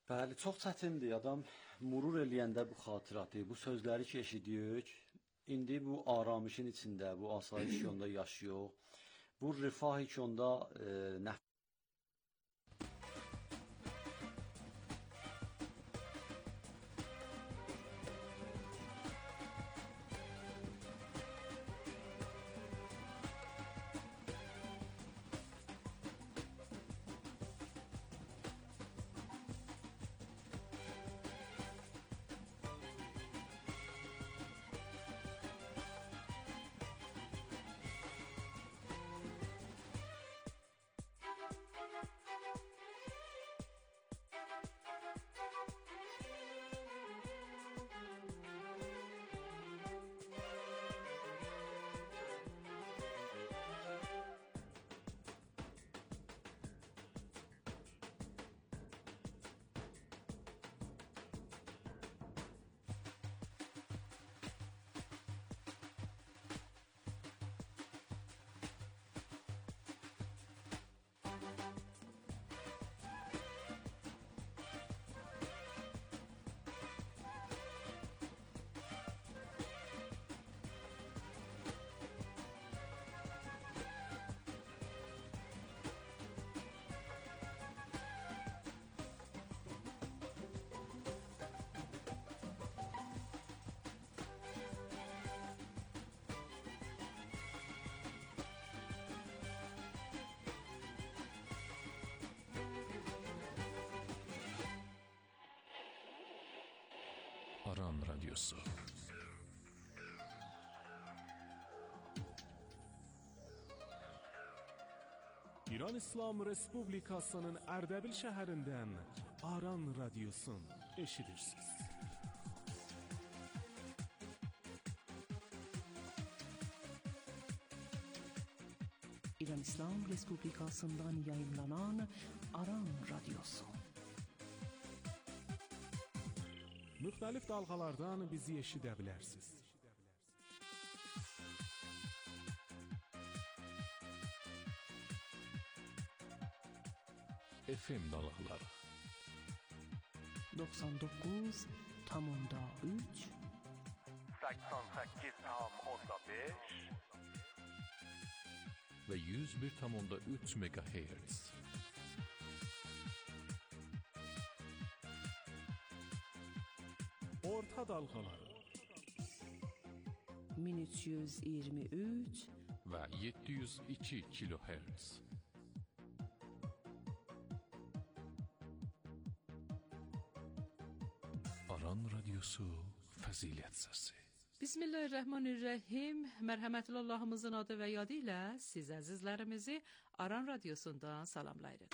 Bəli, çox çətindir. Adam murur eləyəndə bu xatirəti, bu sözləri ki eşidirik, indi bu aramışın içində, bu asayiş yolunda yaşayıq. Bu rifah yolunda Aran Radyosu. İran İslam Respublikasının Ərdəbil şəhərindən Aran Radyosun eşidirsiniz. İran İslam Respublikasından yayınlanan Aran Radyosu. Müxtəlif dalğalardan bizi eşidə bilərsiniz. FM dalğaları 99.3 88.5 ve 101.3 MHz. Orta dalğaları 1323 ve 702 kHz. Aran Radyosu Fəzilət Səsi. Bismillahirrahmanirrahim. Mərhəmətli Allahımızın adı və yadı ilə siz əzizlərimizi Aran Radyosundan salamlayırıq.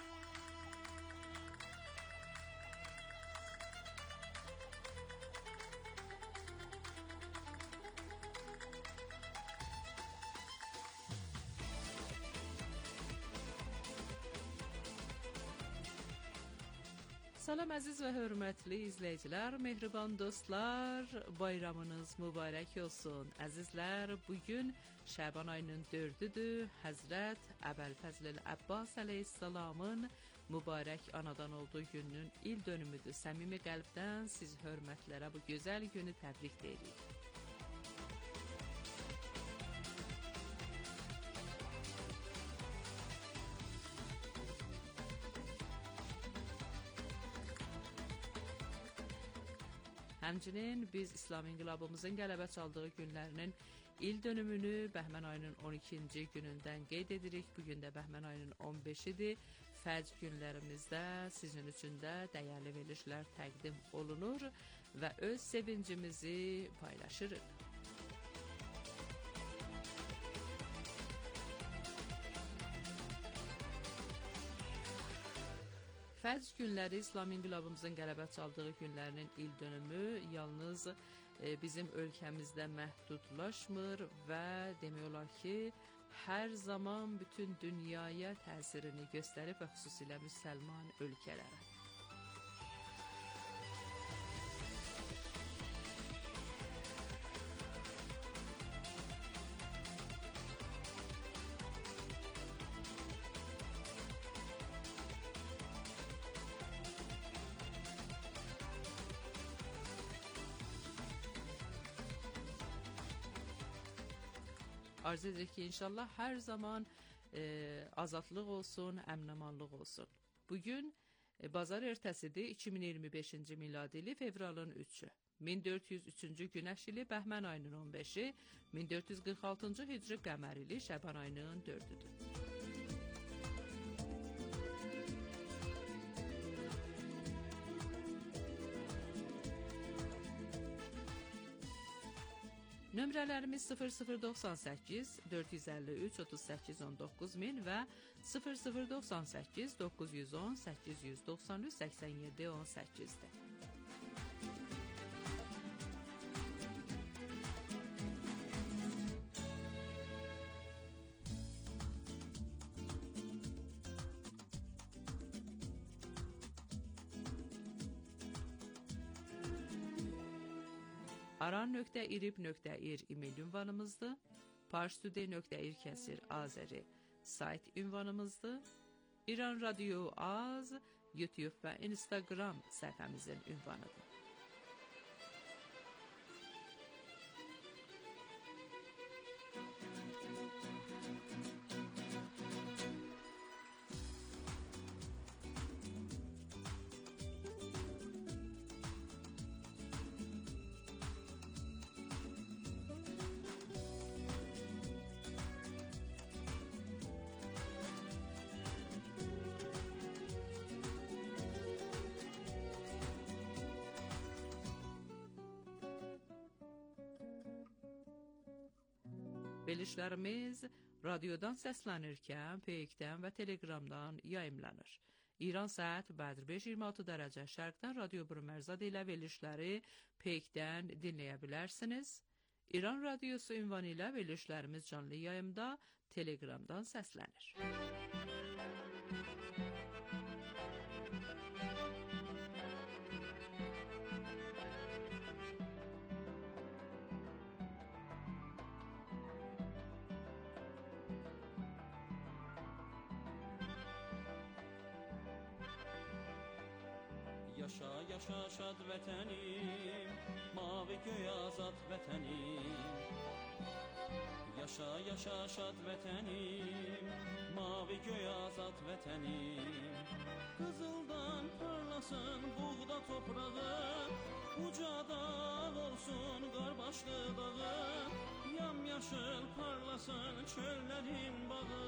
Salam əziz və hörmətli izləyicilər, mehriban dostlar, bayramınız mübarək olsun. Əzizlər, bugün Şaban ayının 4-düdür. Həzrət Əbəlfəzl Əbbas əleyhissalamın mübarək anadan olduğu günün il dönümüdür. Səmimi qəlbdən siz hörmətlərə bu gözəl günü təbrik deyirik. Həmçinin biz İslam inqilabımızın qələbə çaldığı günlərinin il dönümünü Bəhmən ayının 12-ci günündən qeyd edirik. Bugün də Bəhmən ayının 15-idir. Fəcr günlərimizdə sizin üçün də dəyərli verilişlər təqdim olunur və öz sevincimizi paylaşırıq. Fəcr günləri İslam inqilabımızın qələbə çaldığı günlərinin il dönümü yalnız bizim ölkəmizdə məhdudlaşmır və demək olar ki, hər zaman bütün dünyaya təsirini göstərib və xüsusilə müsəlman ölkələrə. Arzu edirik ki, inşallah hər zaman azadlıq olsun, əminamanlıq olsun. Bugün bazar ertəsidir, 2025-ci miladi ili fevralın 3-ü. 1403-cü günəş ili Bəhmən ayının 15-i, 1446-cı hicri qəmər ili Şəban ayının 4-üdür. Nömrələrimiz 0098 453 38 19 min və 0098 910 893 87 18-dir. aran.irib.ir e-mail ünvanımızdır. parstude.ir Azeri sayt ünvanımızdır. İran Radio Az, YouTube və Instagram səhifəmizin ünvanıdır. Verilişlərimiz radiodan səslənirkən Peykdən və Telegramdan yayımlanır. İran saat bədir 5:26 dərəcə şərqdən Radio Brümərzad ilə verilişləri Peykdən dinləyə bilərsiniz. İran Radiosu ünvanı ilə verilişlərimiz canlı yayımda Telegramdan səslənir. Yaşa yaşa şad vətənim, mavi göy azad vətənim. Yaşa yaşa şad vətənim, mavi göy azad vətənim. Qızıldan parlasın buğda toprağı, uca dağ olsun qarbaşlı dağı. Yamyaşıl parlasın çöllərin bağı.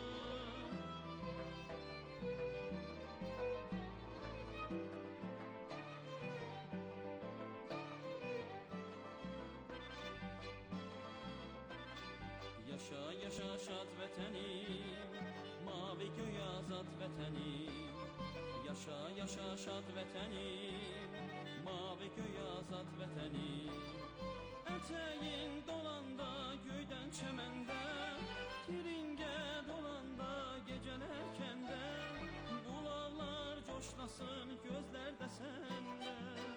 Yaşa yaşa şad vətənim, mavi göy azad vətənim. Yaşa yaşa şad vətənim, mavi göy azad vətənim. Ətəyin dolanda göydən çəməndə, tiringə dolanda gecələr kəndə. Bulaqlar coşlasın gözlərdə səndə.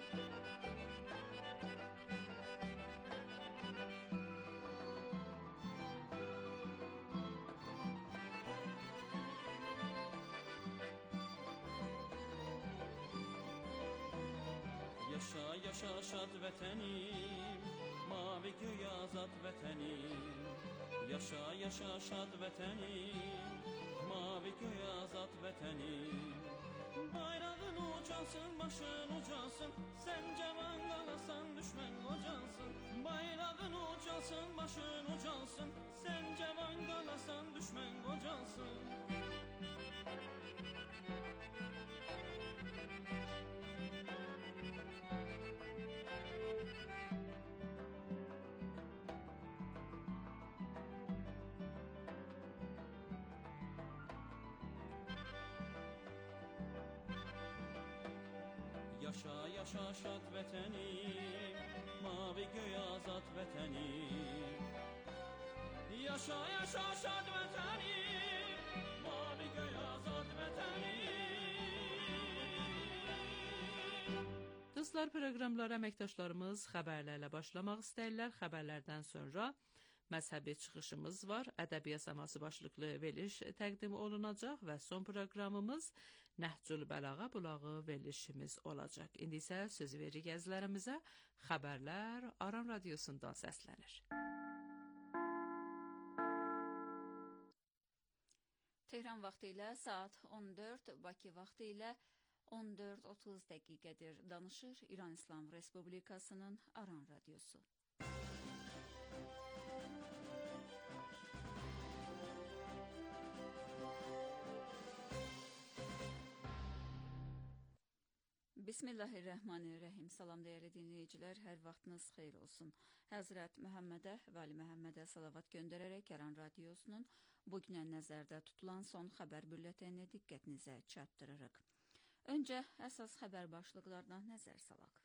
Yaşa yaşa şad vətənim, mavi göy azad vətənim. Yaşa yaşa şad vətənim, mavi göy azad vətənim. Bayrağın ucalsın, başın ucalsın, sən cavan qalasan, düşmən qocansın. Bayrağın ucalsın, başın ucalsın, sən cavan qalasan, düşmən qocansın. Yaşa yaşa şad vətənim, mavi göy azad vətənim. Yaşa yaşa şad vətənim, mavi göy azad vətənim. Dostlar, proqramlara əməkdaşlarımız xəbərlərlə başlamaq istəyirlər. Xəbərlərdən sonra məzhəbi çıxışımız var. Ədəbiyyat səması başlıqlı veriliş təqdim olunacaq və son proqramımız Nəhcül Bəlağa bulağı verilişimiz olacaq. İndi isə sözü veririk əzizlərimizə. Xəbərlər Aran Radiosundan səslənir. Tehran vaxtı ilə saat 14, Bakı vaxtı ilə 14:30 dəqiqədir. Danışır İran İslam Respublikasının Aran Radiosu. Bismillahirrahmanirrahim. Salam dəyərli dinləyicilər, hər vaxtınız xeyir olsun. Həzrət Məhəmmədə və Ali Məhəmmədə salavat göndərərək Aran Radiosunun bugünə nəzərdə tutulan son xəbər büllətenini diqqətinizə çatdırırıq. Öncə əsas xəbər başlıqlarına nəzər salaq.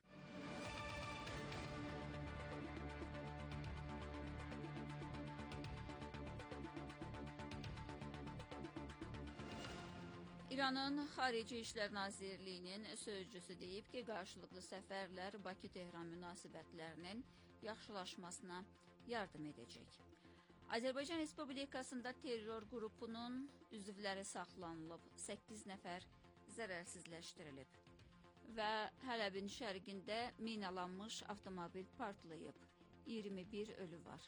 İranın Xarici İşlər Nazirliyinin sözcüsü deyib ki, qarşılıqlı səfərlər Bakı-Tehran münasibətlərinin yaxşılaşmasına yardım edəcək. Azərbaycan Respublikasında terror qrupunun üzvləri saxlanılıb, 8 nəfər zərərsizləşdirilib və Hələbin şərqində minalanmış avtomobil partlayıb, 21 ölü var.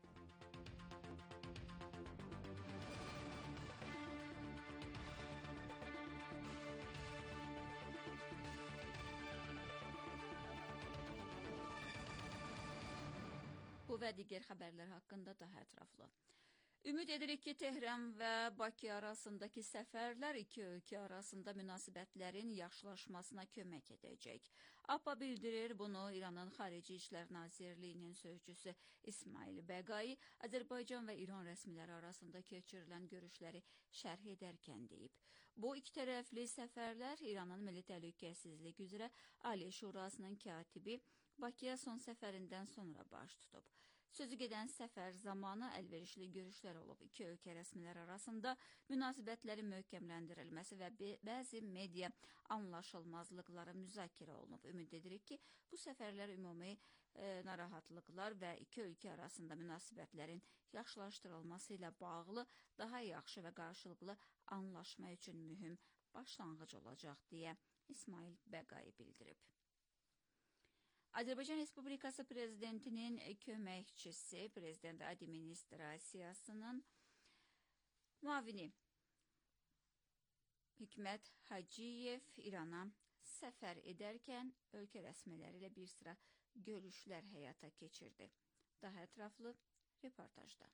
Bu və digər xəbərlər haqqında daha ətraflı. Ümid edirik ki, Tehran və Bakı arasındakı səfərlər iki ölkə arasında münasibətlərin yaxşılaşmasına kömək edəcək. APA bildirir bunu İranın Xarici İşlər Nazirliyinin sözcüsü İsmail Bəqai, Azərbaycan və İran rəsmiləri arasında keçirilən görüşləri şərh edərkən deyib. Bu iki tərəfli səfərlər İranın Milli Təhlükəsizlik üzrə Ali Şurasının katibi Bakıya son səfərindən sonra baş tutub. Sözü gedən səfər zamanı əlverişli görüşlər olub. İki ölkə rəsmilər arasında münasibətlərin möhkəmləndirilməsi və bəzi media anlaşılmazlıqları müzakirə olunub. Ümid edirik ki, bu səfərlər ümumi narahatlıqlar və iki ölkə arasında münasibətlərin yaxşılaşdırılması ilə bağlı daha yaxşı və qarşılıqlı anlaşma üçün mühüm başlanğıc olacaq deyə İsmail Bəqai bildirib. Azərbaycan Respublikası Prezidentinin köməkçisi, Prezident Administrasiyasının müavini Hikmət Hacıyev İrana səfər edərkən ölkə rəsmiləri ilə bir sıra görüşlər həyata keçirdi. Daha ətraflı reportajda.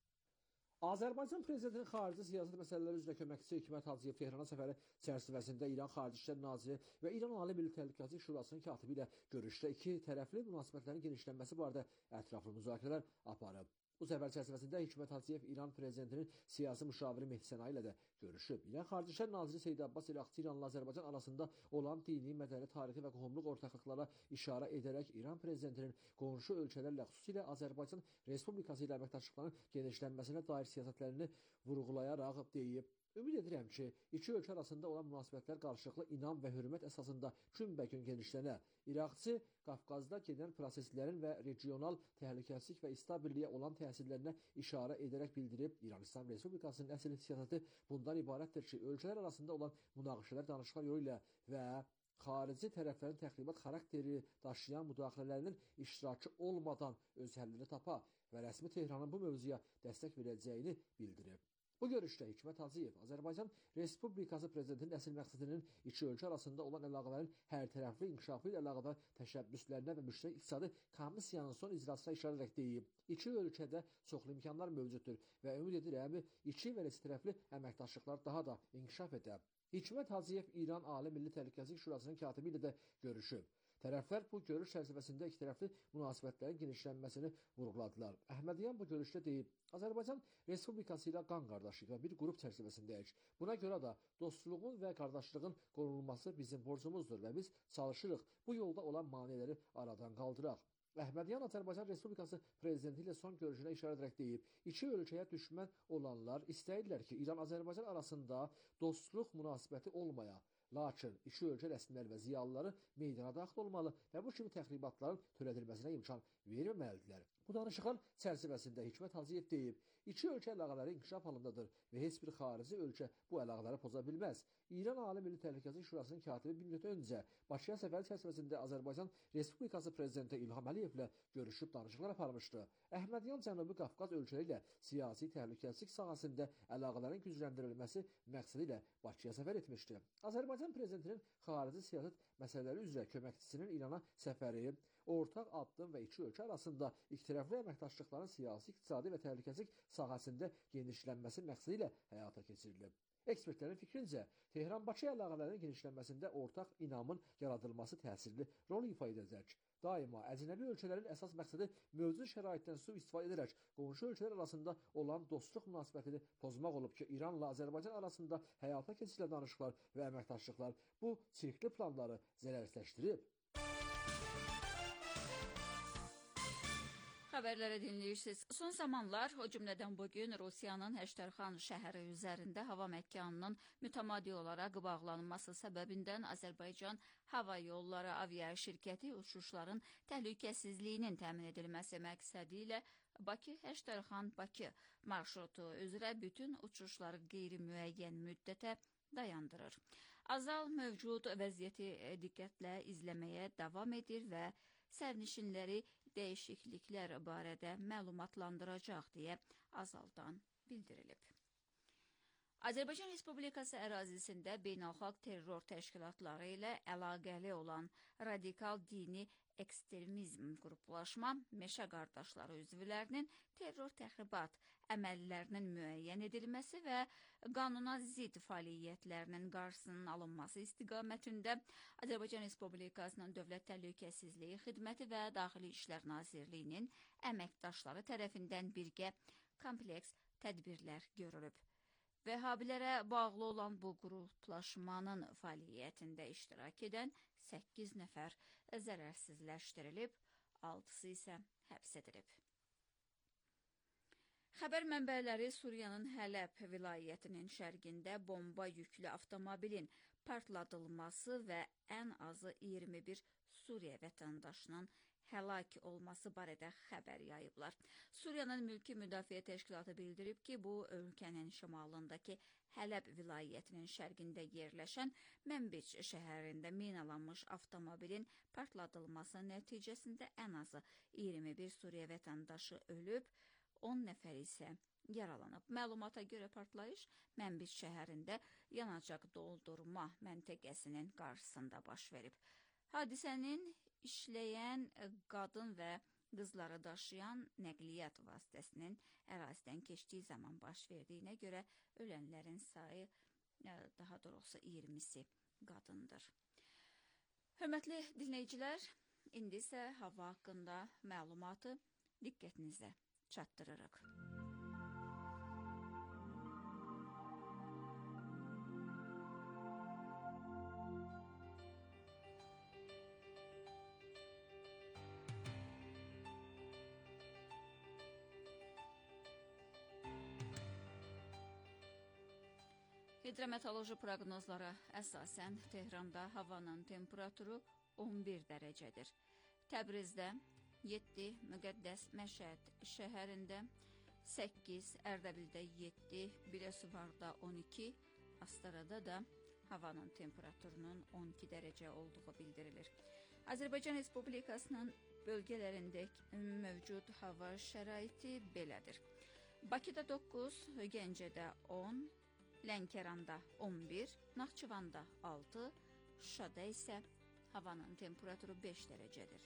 Azərbaycan Prezidentinin xarici siyasət məsələləri üzrə köməkçisi Hikmət Hacıyev Tehrana səfəri çərçivəsində İran Xarici İşlər Naziri və İran Ali Milli Təhlükəsizlik Şurasının katibi ilə görüşdə iki tərəfli münasibətlərin genişlənməsi barədə ətraflı müzakirələr aparıb. Bu səfər çərçivəsində Hikmət Hacıyev İran Prezidentinin siyasi müşaviri Mehdi Sənayi ilə də görüşüb. İran Xarici İşlər Naziri Seyid Abbas İraqçı İranla Azərbaycan arasında olan dini, mədəni, tarixi və qohumluq ortaqlıqlara işarə edərək İran Prezidentinin qonşu ölkələrlə, xüsusilə Azərbaycan Respublikası ilə əməkdaşlıqların genişlənməsinə dair siyasətlərini vurğulayaraq deyib. Ümid edirəm ki, iki ölkə arasında olan münasibətlər qarşılıqlı inam və hörmət əsasında günbəgün genişlənə. İraqçı Qafqazda gedən proseslərin və regional təhlükəsizlik və istabilliyə olan təsirlərinə işarə edərək bildirib. İran İslam Respublikasının əsl siyasəti bundan ibarətdir ki, ölkələr arasında olan münaqişələr danışıqlar yolu ilə və xarici tərəflərin təxribat xarakteri daşıyan müdaxilələrinin iştirakı olmadan öz həllini tapa və rəsmi Tehranın bu mövzuya dəstək verəcəyini bildirib. Bu görüşdə Hikmət Hacıyev Azərbaycan Respublikası Prezidentinin əsl məqsədinin iki ölkə arasında olan əlaqələrin hərtərəfli inkişafı ilə əlaqədar təşəbbüslərinə və müştərək iqtisadi komissiyanın son icrasına işarə edərək deyib. İki ölkədə çoxlu imkanlar mövcuddur və ümid edirəm iki və neçə tərəfli əməkdaşlıqlar daha da inkişaf edər. Hikmət Hacıyev İran Ali Milli Təhlükəsizlik Şurasının katibi ilə də görüşüb. Tərəflər bu görüş çərçivəsində ikitərəfli münasibətlərin genişlənməsini vurğuladılar. Əhmədiyyan bu görüşdə deyib, Azərbaycan Respublikası ilə qan qardaşlıq və bir qrup çərçivəsindəyik. Buna görə də dostluğun və qardaşlığın qorunulması bizim borcumuzdur və biz çalışırıq bu yolda olan maneələri aradan qaldıraq. Əhmədiyyan Azərbaycan Respublikası Prezidenti ilə son görüşünə işarə edərək deyib, iki ölkəyə düşmən olanlar istəyirlər ki, İran-Azərbaycan arasında dostluq münasibəti olmaya. Lakin iki ölkə rəsmiləri və ziyalıları meydana daxil olmalı və bu kimi təxribatların törədilməsinə imkan verməməlidirlər. Bu danışıqlar çərçivəsində Hikmət Hacıyev deyib, İki ölkə əlaqələri inkişaf halındadır və heç bir xarici ölkə bu əlaqələri poza bilməz. İran Ali Milli Təhlükəsizlik Şurasının katibi bir müddət öncə Bakıya səfəri çərçivəsində Azərbaycan Respublikası Prezidenti İlham Əliyevlə görüşüb danışıqlar aparmışdı. Əhmədyan Cənubi Qafqaz ölkələri ilə siyasi təhlükəsizlik sahəsində əlaqələrin gücləndirilməsi məqsədi ilə Bakıya səfər etmişdi. Azərbaycan Prezidentinin xarici siyasət məsələləri üzrə köməkçisinin İrana səfəri, ortaq addım və iki ölkə arasında ikitərəfli əməkdaşlıqların siyasi, iqtisadi və təhlükəsizlik sahəsində genişlənməsi məqsədi ilə həyata keçirilib. Ekspertlərin fikrincə, Tehran-Bakı əlaqələrinin genişlənməsində ortaq inamın yaradılması təsirli rol ifa edəcək. Daima əcnəbi ölkələrin əsas məqsədi mövcud şəraitdən sui-istifadə edərək qonşu ölkələr arasında olan dostluq münasibətini pozmaq olub ki, İranla Azərbaycan arasında həyata keçirilən danışıqlar və əməkdaşlıqlar bu çirkli planları zərərsizləşdirib. Xəbərləri dinləyirsiniz. Son zamanlar, o cümlədən bugün Rusiyanın Həştərxan şəhəri üzərində hava məkanının mütəmadi olaraq bağlanması səbəbindən Azərbaycan Hava Yolları aviaşirkəti uçuşların təhlükəsizliyinin təmin edilməsi məqsədi ilə Bakı-Həştərxan-Bakı marşrutu üzrə bütün uçuşları qeyri-müəyyən müddətə dayandırır. Azal mövcud vəziyyəti diqqətlə izləməyə davam edir və sərnişinləri dəyişikliklər barədə məlumatlandıracaq deyə Azaldan bildirilib. Azərbaycan Respublikası ərazisində beynəlxalq terror təşkilatları ilə əlaqəli olan radikal dini ekstremizm qruplaşma Meşə Qardaşları üzvlərinin terror təxribat əməllərinin müəyyən edilməsi və qanuna zidd fəaliyyətlərinin qarşısının alınması istiqamətində Azərbaycan Respublikasının Dövlət Təhlükəsizliyi Xidməti və Daxili İşlər Nazirliyinin əməkdaşları tərəfindən birgə kompleks tədbirlər görülüb. Vəhabilərə bağlı olan bu qruplaşmanın fəaliyyətində iştirak edən 8 nəfər zərərsizləşdirilib, 6-sı isə həbs edilib. Xəbər mənbələri Suriyanın Hələb vilayətinin şərqində bomba yüklü avtomobilin partladılması və ən azı 21 Suriya vətəndaşının həlak olması barədə xəbər yayıblar. Suriyanın Mülki Müdafiə Təşkilatı bildirib ki, bu ölkənin şimalındakı Hələb vilayətinin şərqində yerləşən Mənbic şəhərində minalanmış avtomobilin partladılması nəticəsində ən azı 21 Suriya vətəndaşı ölüb, 10 nəfər isə yaralanıb. Məlumata görə partlayış Mənbic şəhərində yanacaq doldurma məntəqəsinin qarşısında baş verib. Hadisənin işləyən qadın və qızları daşıyan nəqliyyat vasitəsinin ərazidən keçdiyi zaman baş verdiyinə görə ölənlərin sayı daha doğrusu 20-si qadındır. Hörmətli dinləyicilər, indi isə hava haqqında məlumatı diqqətinizə çatdırırıq. Hidrometeoroloji proqnozlara əsasən Tehranda havanın temperaturu 11 dərəcədir. Təbrizdə 7, Müqəddəs Məşəd şəhərində 8, Ərdəbildə 7, Biləsuvarda 12, Astarada da havanın temperaturunun 12 dərəcə olduğu bildirilir. Azərbaycan Respublikasının bölgələrində mövcud hava şəraiti belədir. Bakıda 9, Gəncədə 10, Lənkəranda 11, Naxçıvanda 6, Şuşada isə havanın temperaturu 5 dərəcədir.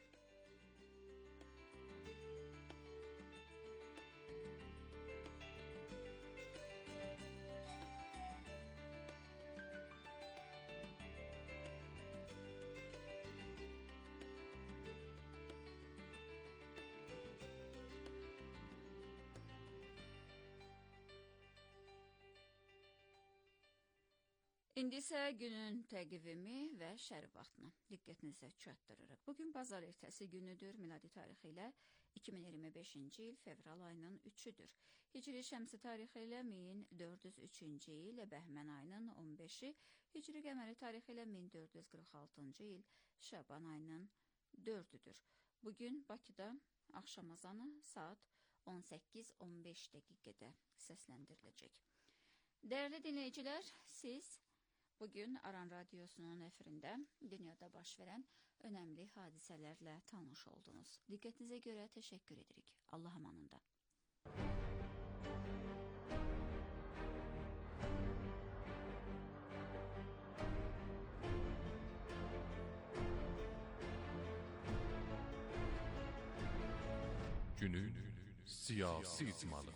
İndi isə günün təqvimi və şərq vaxtını diqqətinizə çatdırırıq. Bugün bazar ertəsi günüdür, miladi tarixi ilə 2025-ci il fevral ayının 3-üdür. Hicri şəmsi tarixi ilə 1403-cü il bəhmən ayının 15-i, hicri qəməri tarixi ilə 1446-cı il şaban ayının 4-üdür. Bugün Bakıda axşam azanı saat 18-15 dəqiqədə səsləndiriləcək. Dəyərli dinləyicilər, siz bugün Aran Radiosunun efirində dünyada baş verən önəmli hadisələrlə tanış oldunuz. Diqqətinizə görə təşəkkür edirik. Allah amanında. Günün siyasi icmalı.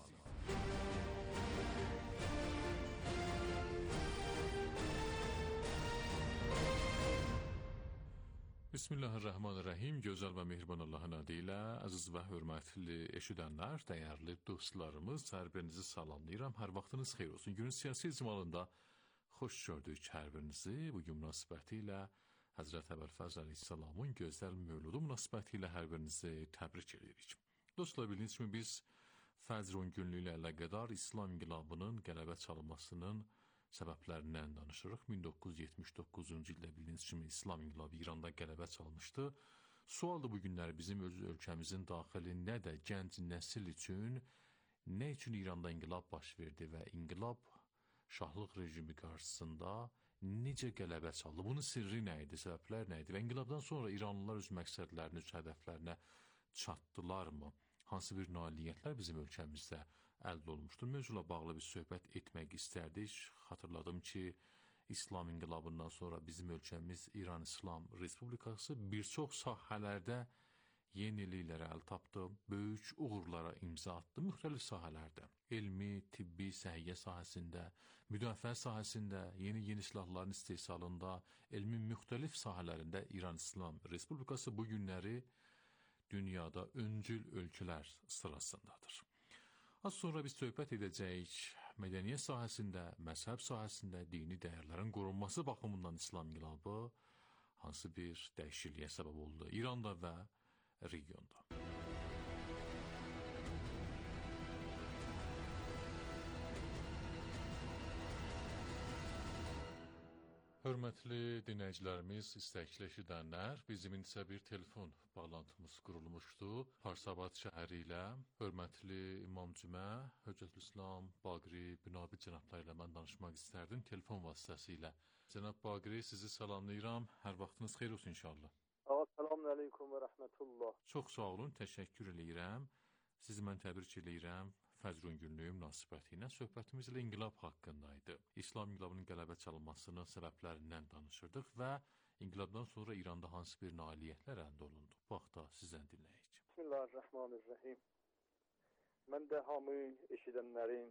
Bismillahirrahmanirrahim. Gözəl və mehriban Allahın adı ilə əziz və hörmətli eşidənlər, dəyərli dostlarımız, hər birinizi salamlayıram. Hər vaxtınız xeyir olsun. Günün siyasi icmalında xoş gördük hər birinizi. Bugün münasibəti ilə Həzrət Əbəlfəz əleyhissalamın gözəl mövludu münasibəti ilə hər birinizi təbrik edirik. Dostlar, bildiyiniz kimi biz Fəcr 10 günlüyü ilə əlaqədar İslam inqilabının qələbə çalınmasının səbəblərindən danışırıq. 1979-cu ildə bildiyiniz kimi İslam inqilabı İranda qələbə çalmışdı. Sualdır bu günlər bizim öz ölkəmizin daxilində də gənc nəsil üçün nə üçün İranda inqilab baş verdi və inqilab şahlıq rejimi qarşısında necə qələbə çaldı? Bunun sirri nə idi, səbəblər nə idi və inqilabdan sonra İranlılar öz məqsədlərini, öz hədəflərinə çatdılarmı? Hansı bir nailiyyətlər bizim ölkəmizdə əldə olmuşdur? Mövzula bağlı bir söhbət etmək istərdik. Xatırladım ki, İslam inqilabından sonra bizim ölkəmiz İran İslam Respublikası bir çox sahələrdə yeniliklərə əl tapdı, böyük uğurlara imza atdı müxtəlif sahələrdə. Elmi, tibbi, səhiyyə sahəsində, müdafiə sahəsində, yeni silahların istehsalında, elmin müxtəlif sahələrində İran İslam Respublikası bu günləri dünyada öncül ölkələr sırasındadır. Az sonra biz söhbət edəcəyik mədəniyyət sahəsində, məzhəb sahəsində dini dəyərlərin qorunması baxımından İslam inqilabı hansı bir dəyişikliyə səbəb oldu İranda və regionda. Hörmətli dinləyicilərimiz, istəkli eşidənlər, bizim isə bir telefon bağlantımız qurulmuşdu. Farsabad şəhəri ilə hörmətli İmam Cümə, Höccətülislam Baqiri Bünabi cənabları ilə mən danışmaq istərdim telefon vasitəsilə. Cənab Baqiri, sizi salamlayıram. Hər vaxtınız xeyir olsun inşallah. Selamun aleyküm və rəhmətullah. Çox sağ olun, təşəkkür eləyirəm. Sizi mən təbrik eləyirəm. Fəcr 10 günlüyü münasibəti ilə söhbətimiz ilə inqilab haqqında idi. İslam inqilabının qələbə çalınmasının səbəblərindən danışırdıq və inqilabdan sonra İranda hansı bir nailiyyətlər əldə olundu. Bu haqda sizdən dinləyək. Bismillahirrahmanirrahim. Mən də hamı eşidənlərin,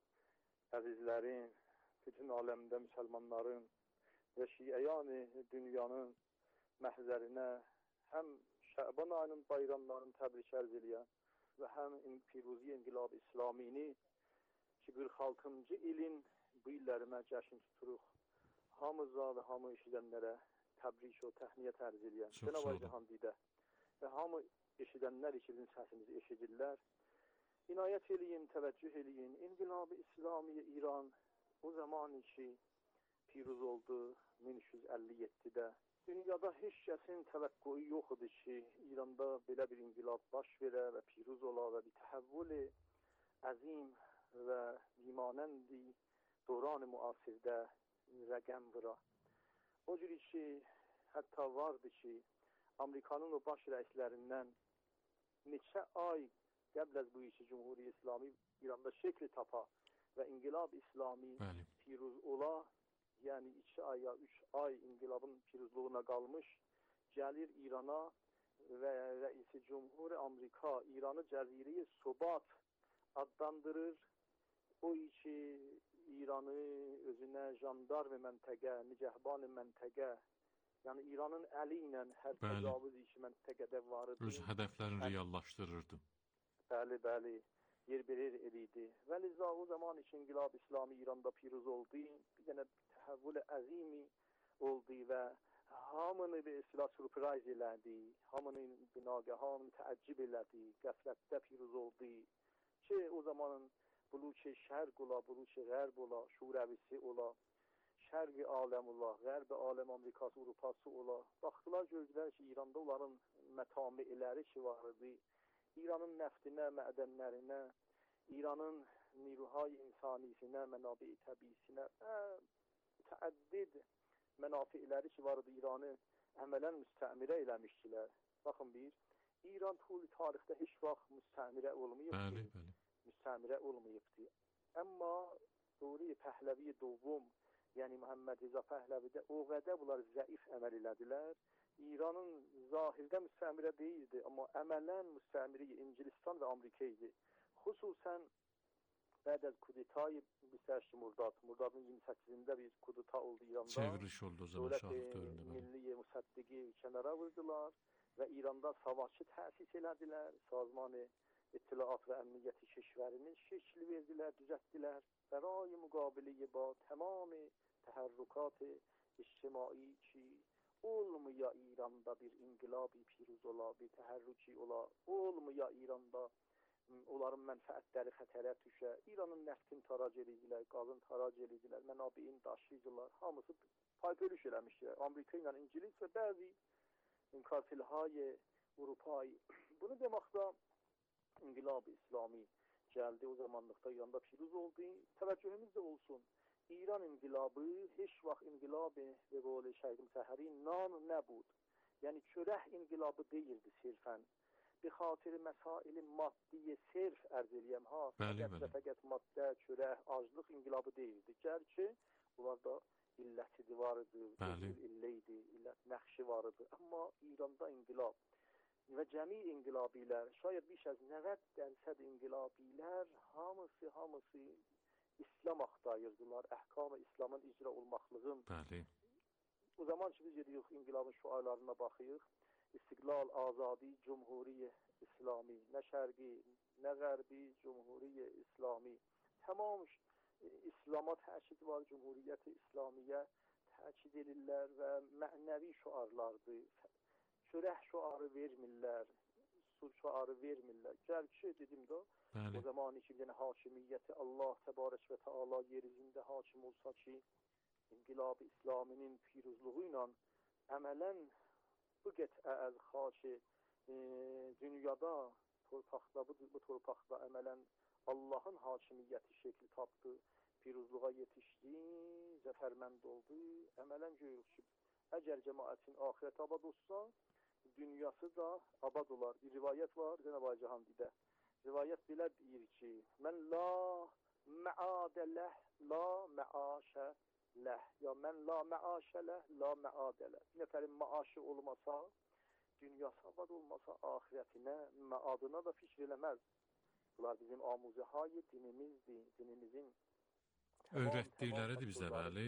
əzizlərin, bütün aləmdə müsəlmanların və şiəyan dünyanın məhzərinə həm Şəban ayının bayramlarını təbrik ərz eləyən və həm Piruzi İnqilab-ı İslamini ki 46-cı ilin bu illərimə cəşn tuturuq. Hamıza və hamı eşidənlərə təbrik və təhniyət ərz eləyən Cenab-ı Cihan didə və hamı eşidənlər ki bizim səsimizi eşidirlər. İnayət eləyin, təvəccüh eləyin. İnqilab-ı İslami İran o zaman ki piruz oldu 1357-də. Dünyada heç kəsin təvəqqüyü yox idi ki, İranda belə bir inqilab baş verə və piruz ola və bir təhəvvül əzim və imanəndi döran-ı müasirdə rəqəm vura. O cür ki, hətta vardı ki, Amerikanın o baş rəislərindən neçə ay qəbl az bu işi Cumhuri İslami İranda şəkli tapa və İnqilab İslami piruz ola, yəni 2 ay ya 3 ay inqilabın piruzluğuna qalmış, gəlir İrana və rəisi Cumhur Amerika İranı Cəzirə-i Sobat adlandırır. O ki İranı özünə jandarm məntəqə, nigəhban məntəqə, yəni İranın əli ilə hər təcavüz işi məntəqədə var idi. Öz hədəflərini reallaşdırırdı. Bəli, bəli. Yer verir eliydi. Və liza o zaman için İnqilab İslami İranda piruz oldu. Bir dənə təhəvvül əzimi oldu və hamını bir silah sürpriz elədi. Hamının binagahan təəccüb elədi. Qəflətdə piruz oldu. Ki o zamanın buluç-i şərq ola, buluç-i qərb ola, şurəvisi ola, şərq-i aləm ola, qərb-i aləm Amerikası, Avropası ola. Baxdılar, gördülər ki İranda onların mətamiləri ki vardı. İranın neftinə, mədənlərinə, İranın niruhay insanisinə, mənabi-i təbiisinə və mütəəddid mənafiləri ki vardı, İranı əmələn müstəmirə eləmişdilər. Baxın bir, İran tuli tarixdə heç vaxt müstəmirə olmayıbdı. Müstəmirə olmayıbdı. Amma Suriye Pəhləvi Dovum, yəni Muhammed Reza Pəhləvidə o qədər bunlar zəif əməl elədilər. İranın zahirdə müstəmirə deyildi, amma əmələn müstəmiri İngilistan və Amerika idi. Xüsusən bəd az kudetayı Bisərşi Murdadın 28-də bir kudeta oldu İranda. Çevriliş oldu o zaman şahlık dövründə. Milli Musaddiqi kənara vurdular və İranda savaşçı təsis elədilər. Sazmanı İttilaat və Əmniyyəti Keşvərinin şekli verdilər, düzəltdilər. Bəray müqabiliyi ba tamamı təhərrükat-ı ictimai ki olmaya İranda bir inqilabi piruz ola, bir təhərrüki ola, olmaya İranda onların mənfəətləri xətərə düşə, İranın nəftin tarac edildilər, qazın tarac edildilər, mənabiyin daşıyıcılar, hamısı paypölüş eləmişdilər. Amerika ilə İngiliz və bəzi katilhay Avropai. Bunu deməkdə İnqilab-ı İslami gəldi, o zamanlıqda İranda piruz oldu. Təvəccühümüz də olsun. İran inqilabı heç vaxt inqilab-ı və qol-i Şeyh Mütəhhəri nan nəbud. Yəni çörək inqilabı deyildi sirfən. Bir xatir məsail maddiyə sirf ərz eləyəm ha. Fəqət maddə, çörək, aclıq inqilabı deyildi. Gərçi bunlarda illəti vardı, illəydi, illət nəxşi vardı. Amma İranda inqilab və cəmi inqilabilər, şayad bir az 90% inqilabilər hamısı İslam axtarırdılar, əhkam-ı İslamın icra olmaqlığın. O zaman ki biz gedirik inqilabın şuarlarına baxıyıq. İstiqlal, azadi, cumhuriye İslami, nə şərqi, nə qərbi, cumhuriye İslami. Tamam İslama təkid var, cumhuriyyət-i İslamiyə təkid edirlər və mənəvi şuarlardır. Çörək şuarı vermirlər, sur şuarı vermirlər. Gərçi dedim də, o zaman ki yenə hakimiyyəti Allah təbarək və təala yeryüzündə hakim olsa ki, İnqilab-ı İslaminin piruzluğu ilə əmələn bu qətə az xaçı dünyada torpaqda, bu torpaqda əmələn Allahın hakimiyyəti şəkli tapdı, piruzluğa yetişdi, zəfərmənd oldu. Əmələn görürük ki, əgər cəmaətin axirət abad olsa, dünyası da abad olar. Bir rivayət var, Cenab-ı Cahandidə. Rivayət belə deyir ki, mən la məadə ləh, la məaşə ləh. Ya mən la məaşə ləh, la məadə ləh. Bir nəfərin maaşı olmasa, dünyası abad olmasa, ahirətinə, məadına da fikr eləməz. Bunlar bizim amuzəhay dinimizdir, dinimizin öyrətdikləridir bizə, bəli.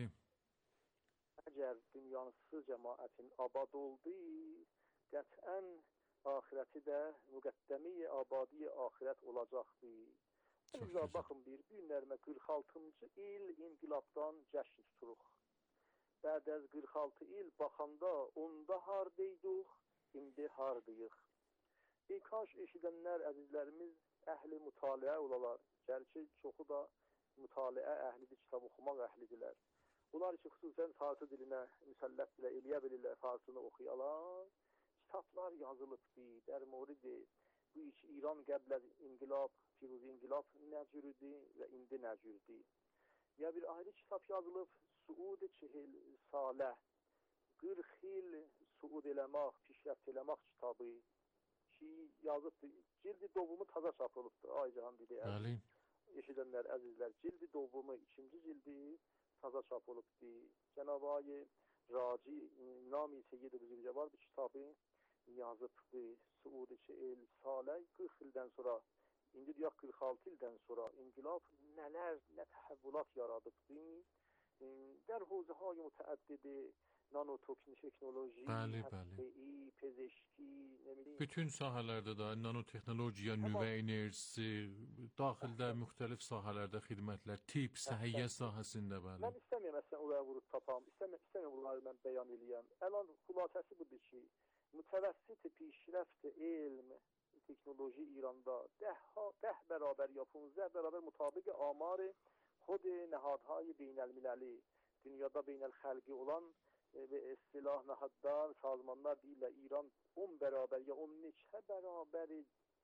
Əgər dünyası cəmaətin abad oldu, qətən ahirəti də müqəddəmi-i abadi ahirət olacaqdır. Bizə baxın bir nərmə 46-cı il inqilabdan cəşn tuturuq. Bəd az 46 il baxanda onda hardaydıq, indi hardayıq. Bir kaş eşidənlər, əzizlərimiz əhli mütaliə olalar. Gərçi çoxu da mütaliə əhlidir, kitab oxumaq əhlidirlər. Bunlar ki, xüsusən farsı dilinə müsəllətlə eləyə bilirlər, farsını oxuyalar. Kitablar yazılıbdır, dərmoridir. Bu iş İran qəblə inqilab, firuzi inqilab nə cürüdür və indi nə cürdür. Ya bir ayrı kitab yazılıb, Suud-i 40 salə, 40 il suud eləmək, pişrəft eləmək kitabı ki, yazıbdır. Cildi dovumu taza çapılıbdır, ay Cahan dedi. Eşidənlər, əzizlər, cildi dovumu 2-ci cildi taza çapılıbdır. Cənab-ı Raci, Nami Seyyid-i Büzürgə var bir kitabı yazıbdır. Suud-i 40 salə, 40 ildən sonra, indi deyək 46 ildən sonra inqilab nələr, nə təhəvvülat yaradıbdır. در حوزه های متعدد nanotoknikoloji, həsbi, pezişki, bütün sahələrdə də nanotexnologiya, nüvə enerjisi, daxildə müxtəlif sahələrdə xidmətlər, tibb, səhiyyə sahəsində bəli. Mən istəmirəm əslən oraya vurub tapam, istəmirəm bunları mən bəyan eləyəm. Əlan xülasəsi budur ki, mütəvəssit pişrəft elm, teknoloji İranda 10 bərabər ya 15 bərabər mütabiq amar خود نهادهای بین المللی dünyada beynəl xəlqi olan və istilah nəhadlar, sazmanlar deyirlər İran 10 bərabər ya 10 neçə bərabər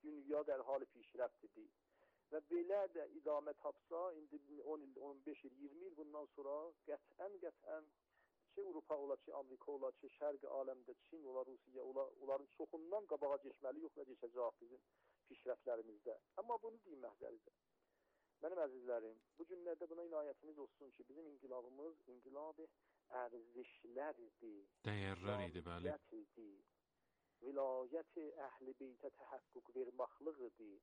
dünya dərhal pişrəftidir. Və belə də idamə tapsa, indi 10 il, 15 il, 20 il bundan sonra qətvən ki Avropa ola ki, Amerika ola ki, Şərqi aləmdə Çin ola, Rusiya ola, onların çoxundan qabağa keçməliyik və keçəcək bizim pişrəflərimizdə. Amma bunu deyim məhzəridə. Mənim əzizlərim, bu günlərdə buna inayətiniz olsun ki, bizim inqilabımız inqilab-ı ərzişlərdir. Dəyərlər idi, bəli. Vilayət-i əhl-i beytə təhəqqüq vermaqlıqdır.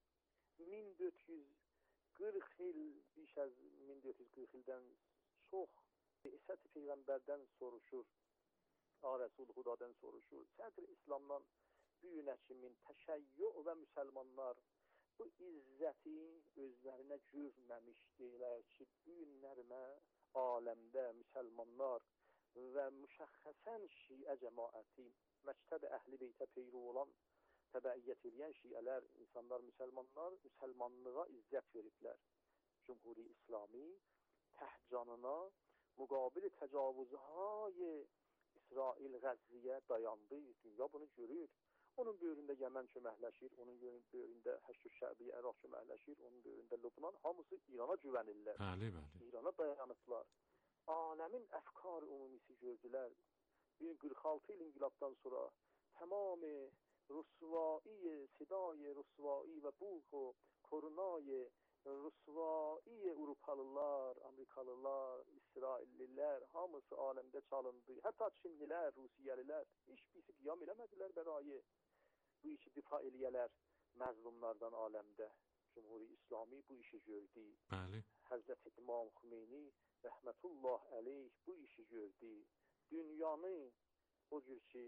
1440 il, biş az 1440 ildən çox İsət-i Peyğəmbərdən soruşur, Rəsul-i Xudadan soruşur. Sədr İslamdan bu günə kimin təşəyyü və müsəlmanlar bu izzəti özlərinə görməmişdilər ki, bu günlərimə aləmdə müsəlmanlar və müşəxxəsən şiə cəmaəti, məktəb əhli beytə peyru olan təbəiyyət edən şiələr, insanlar, müsəlmanlar müsəlmanlığa izzət veriblər. Cumhuri İslami təhcanına müqabil təcavüzهای İsrail Qəzziyə dayandı. Dünya bunu görür. Onun böyründə Yəmən köməkləşir, onun böyründə Həşd-ü-Şəbi Əraq köməkləşir, onun böyründə Lübnan, hamısı İrana güvənirlər. Bəli. İrana dayanıblar. Aləmin əfkar umumisi gördülər. 46 il inqilabdan sonra tamamı rüsvai, sidai rüsvai və buğ korunayı rüsvai Avropalılar, Amerikalılar, İsraillilər hamısı aləmdə çalındı. Hətta Çinlilər, Rusiyəlilər heç birisi qiyam eləmədilər bərayı bu işi difa eləyələr məzlumlardan aləmdə. Cumhuri İslami bu işi gördü. Bəli. Həzrət İmam Xümeyni rəhmətullah əleyh bu işi gördü. Dünyanı o cür ki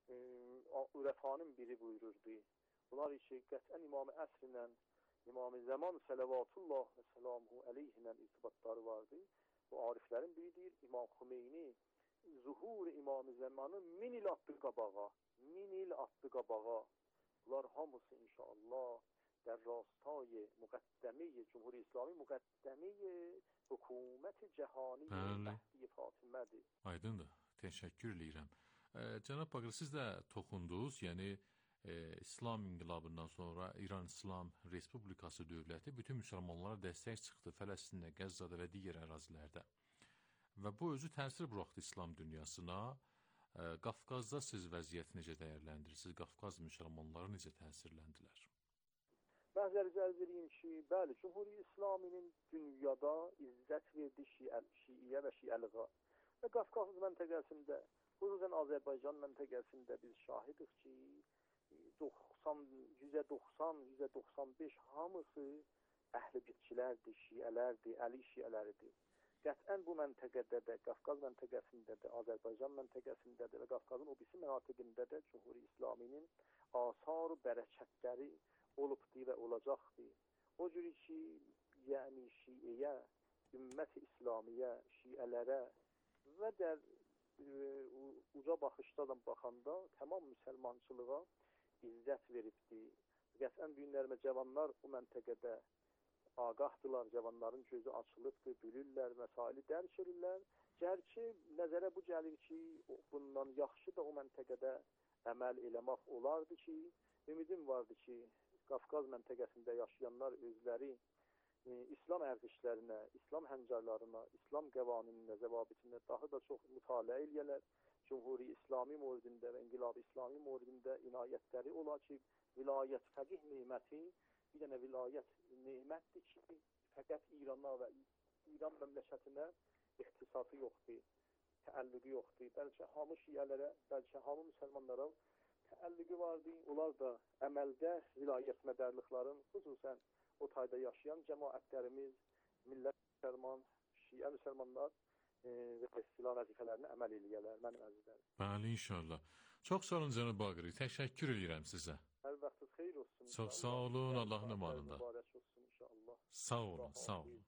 ürəfanın biri buyururdu. Bunlar işi qətlən İmam-ı Əsrlə İmam-ı Zaman Sələvatullah və Səlamuhu əleyhinə irtibatları vardı. Bu ariflərin biridir. İmam Xümeyni zuhur İmam-ı Zamanı 1000 il attı qabağa. 1000 il attı qabağa. Bunlar hamısı inşallah در راستای مقدمه جمهوری اسلامی مقدمه حکومت جهانی مهدی فاطمه‌dir. Aydındır. Təşəkkür edirəm. Cənab Baqir, siz də toxundunuz, yəni İslam inqilabından sonra İran İslam Respublikası dövləti bütün müsəlmanlara dəstək çıxdı Fələstinə, Qəzzada və digər ərazilərdə. Və bu özü təsir buraxdı İslam dünyasına. Qafqazda siz vəziyyəti necə dəyərləndirirsiniz? Qafqaz müsəlmanları necə təsirləndilər? Mən zərz edeyim ki, bəli, Cumhuri İslaminin dünyada izzət verdi şiiyə və şiəliğa. Və Qafqaz məntəqəsində, xüsusən Azərbaycan məntəqəsində biz şahidik ki, 190, 195 hamısı əhl-i bitçilərdir, şiələrdir, əli şiələridir. Qətlən bu məntəqədə də, Qafqaz məntəqəsində də, Azərbaycan məntəqəsində də və Qafqazın o birisi mənatiqində də Cumhuri İslaminin asar bərəkətləri olubdur və olacaqdır. O cür ki, yəni şiəyə, ümmət-i İslamiyə, şiələrə və də uca baxışdan baxanda tamam müsəlmançılığa izzət veribdir. Qətlən bu günlərimə cavanlar bu məntəqədə ağahdılar, cavanların gözü açılıbdır, bülürlər, məsaili dərk edirlər. Gərçi nəzərə bu gəlir ki, bundan yaxşı da o məntəqədə əməl eləmək olardı ki, ümidim vardı ki, Qafqaz məntəqəsində yaşayanlar özləri İslam ərzişlərinə, İslam həncərlarına, İslam qəvaninə, zəvabitinə daha da çox mütaliə eləyələr. Cumhuri İslami moridində və İnqilab-ı İslami moridində inayətləri ola ki, vilayət fəqih neməti bir dənə vilayət nemətdir ki, fəqət İrana və İran məmləkətinə ixtisası yoxdur, təəllüqü yoxdur. Bəlkə hamı şiələrə, bəlkə hamı müsəlmanlara təəllüqü vardı. Onlar da əməldə vilayət mədərliklərin, xüsusən o tayda yaşayan cəmaətlərimiz, millət müsəlman, şiə müsəlmanlar və silah vəzifələrinə əməl eləyələr, mənim əzizlərim. Bəli, inşallah. Çox sağ olun Cənab Baqir, təşəkkür edirəm sizə. Hər vaxtınız xeyir olsun. Çox sağ olun, Allahın əmanında. Mübarək olsun inşallah. Sağ olun, sağ olun.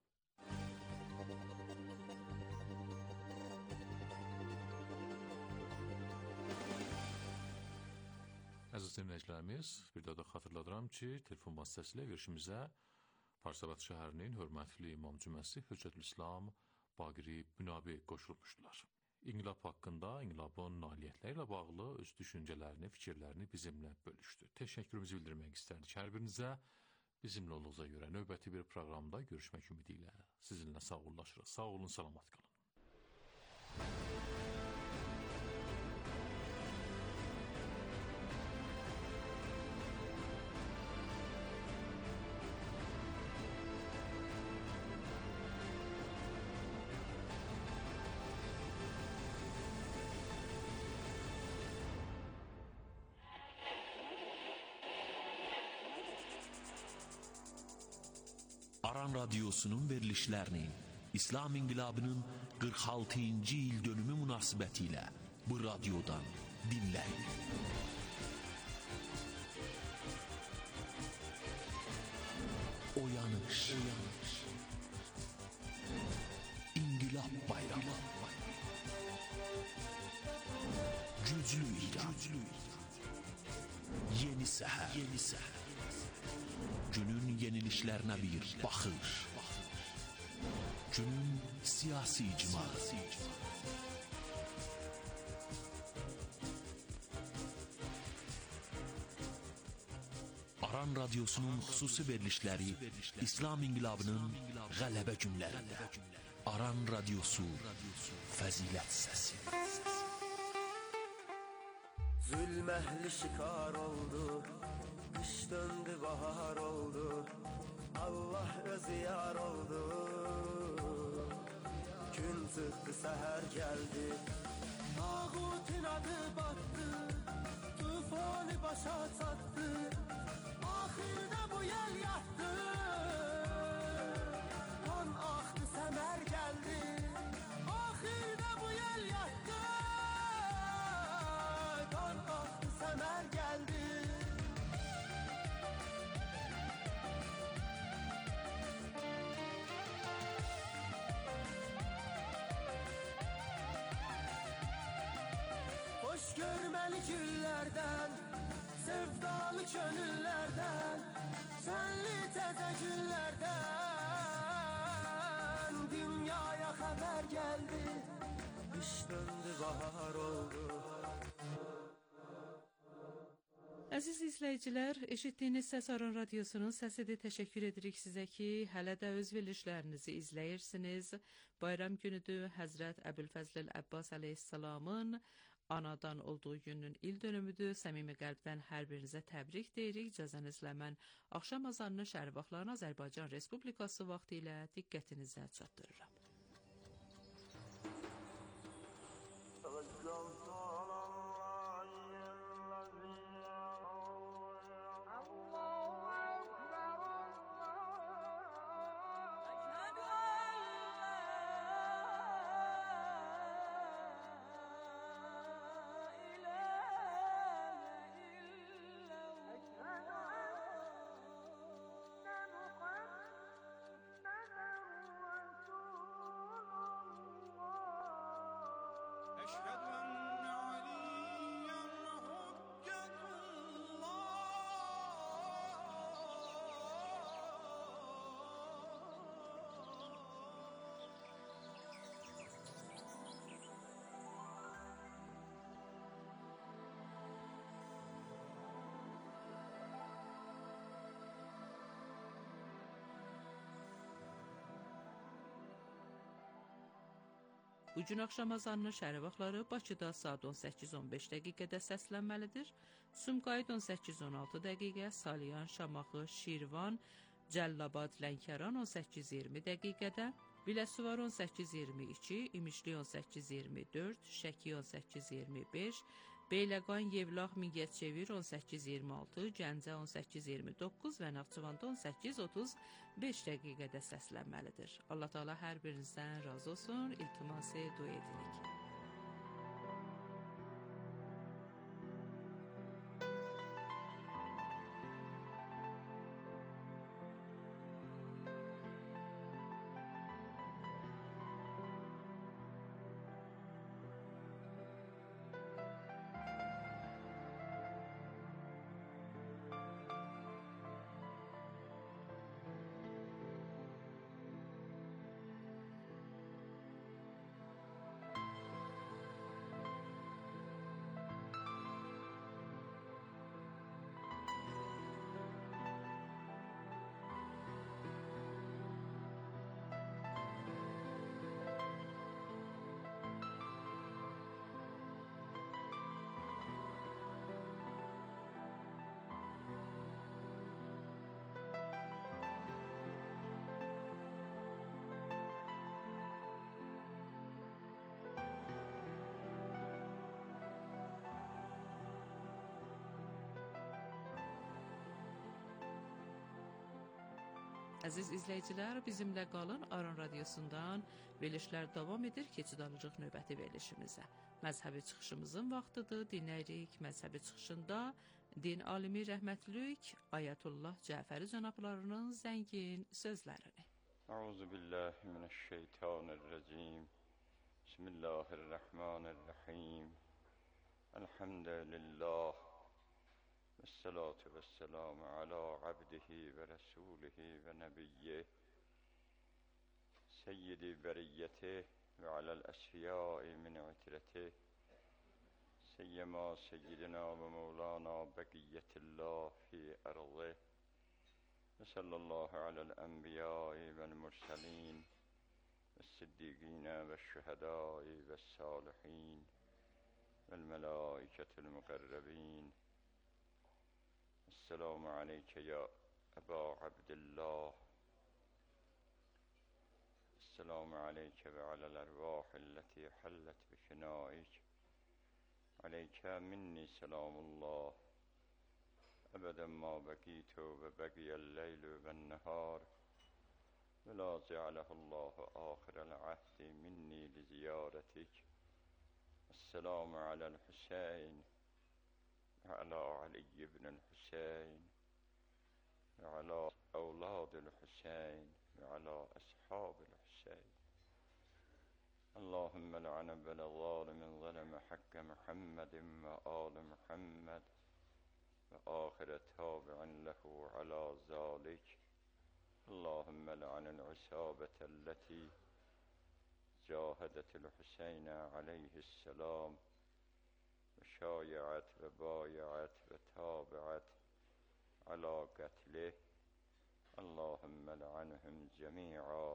Əziz dinləyicilərimiz, bir daha da xatırladıram ki, telefon vasitəsilə verilişimizə Parsavat şəhərinin hörmətli İmam Cüməsi Hüccətül İslam Baqiri Bünabi qoşulmuşdular. İnqilab haqqında, inqilabın nailiyyətləri ilə bağlı öz düşüncələrini, fikirlərini bizimlə bölüşdü. Təşəkkürümüzü bildirmək istərdik hər birinizə. Bizimlə olduğunuza görə növbəti bir proqramda görüşmək ümidi ilə sizinlə sağollaşırıq. Sağ olun, salamat qalın. Aran Radyosu'nun verilişlərini İslam İnqilabının 46-cı il dönümü münasibətilə bu radyodan dinləyin. Oyanış. İnqilab bayramı. Güclü İran. Yeni səhər. Günün yenilişlərinə bir baxış. Günün siyasi icmalı. Aran Radyosu'nun xüsusi verilişləri İslam İnqilabının qələbə günlərində. Aran Radyosu, fəzilət səsi. Zulməhli şikar oldu, kış döndü bahar oldu, Allah özü yar oldu. Gün çıktı seher geldi, tağutin adı battı, tufanı başa çattı, ahirde bu yel yattı. Kan aktı semer geldi, ahirde bu yel yattı. Kan aktı semer geldi. Hoş görmeli güllerden, sevdalı gönüllerden, senli teze günlerden dünyaya haber geldi, kış döndü bahar oldu. Əziz izləyicilər, eşitdiyiniz Səs Aran Radyosu'nun səsidir. Təşəkkür edirik sizə ki, hələ də öz verilişlərinizi izləyirsiniz. Bayram günüdür, Həzrət Əbülfəzl Əbbas əleyhissalamın anadan olduğu günün il dönümüdür. Səmimi qəlbdən hər birinizə təbrik deyirik. İcazənizlə mən axşam azanının şəhər vaxtlarını Azərbaycan Respublikası vaxtı ilə diqqətinizə çatdırıram. Bugün axşam azanının şəhər vaxtları Bakıda saat 18:15 dəqiqədə səslənməlidir. Sumqayıt 18:16 dəqiqə, Salyan, Şamaxı, Şirvan, Cəllabad, Lənkəran 18:20 dəqiqədə, Biləsuvar 18:22, İmişli 18:24, Şəki 18:25, Beyləqan, Yevlax, Mingəçevir 18:26, Gəncə 18:29 və Naxçıvanda 18:35 dəqiqədə səslənməlidir. Allah Taala hər birinizdən razı olsun. İltiması dua edirik. Əziz izləyicilər, bizimlə qalın. Aran Radiosundan verilişlər davam edir. Keçid alırıq növbəti verilişimizə. Məzhəbi çıxışımızın vaxtıdır. Dinləyirik məzhəbi çıxışında din alimi rəhmətlik Ayətullah Cəfəri cənablarının zəngin sözlərini. Euzubillahimineşşeytanirracim. Bismillahirrahmanirrahim. Elhamdülillah. Vessalatu vesselamu ala abdihi ve rasulihi ve nebiyyih. Seyyidi beriyyetih ve alel esfiyai min itretih. Seyyema seyyidina ve mevlana bekiyetillah fi erzih. Ve sallallahu alel enbiyai vel mursalin. Ve siddiqina ve şühedai ve salihin. Vel melaiketul mukarrabin. Esselamu aleyke ya Eba Abdillah. Esselamu aleyke ve alel ervahilleti hallet bifinaik. Aleyke minni selamullah. Ebeden ma bekitu ve bekiyel leylu ve nehar. Ve la cealehullahu ahirel ahdi minni li ziyaretik. Esselamu alel Hüseyin. وعلى علي بن الحسين وعلى أولاد الحسين وعلى أصحاب الحسين اللهم لعن بل ظالم ظلم حق محمد وآل محمد وآخر تابع له على ذلك اللهم لعن العصابة التي جاهدت الحسين عليه السلام وشايعت وبايعت وتابعت على قتله اللهم لعنهم جميعا.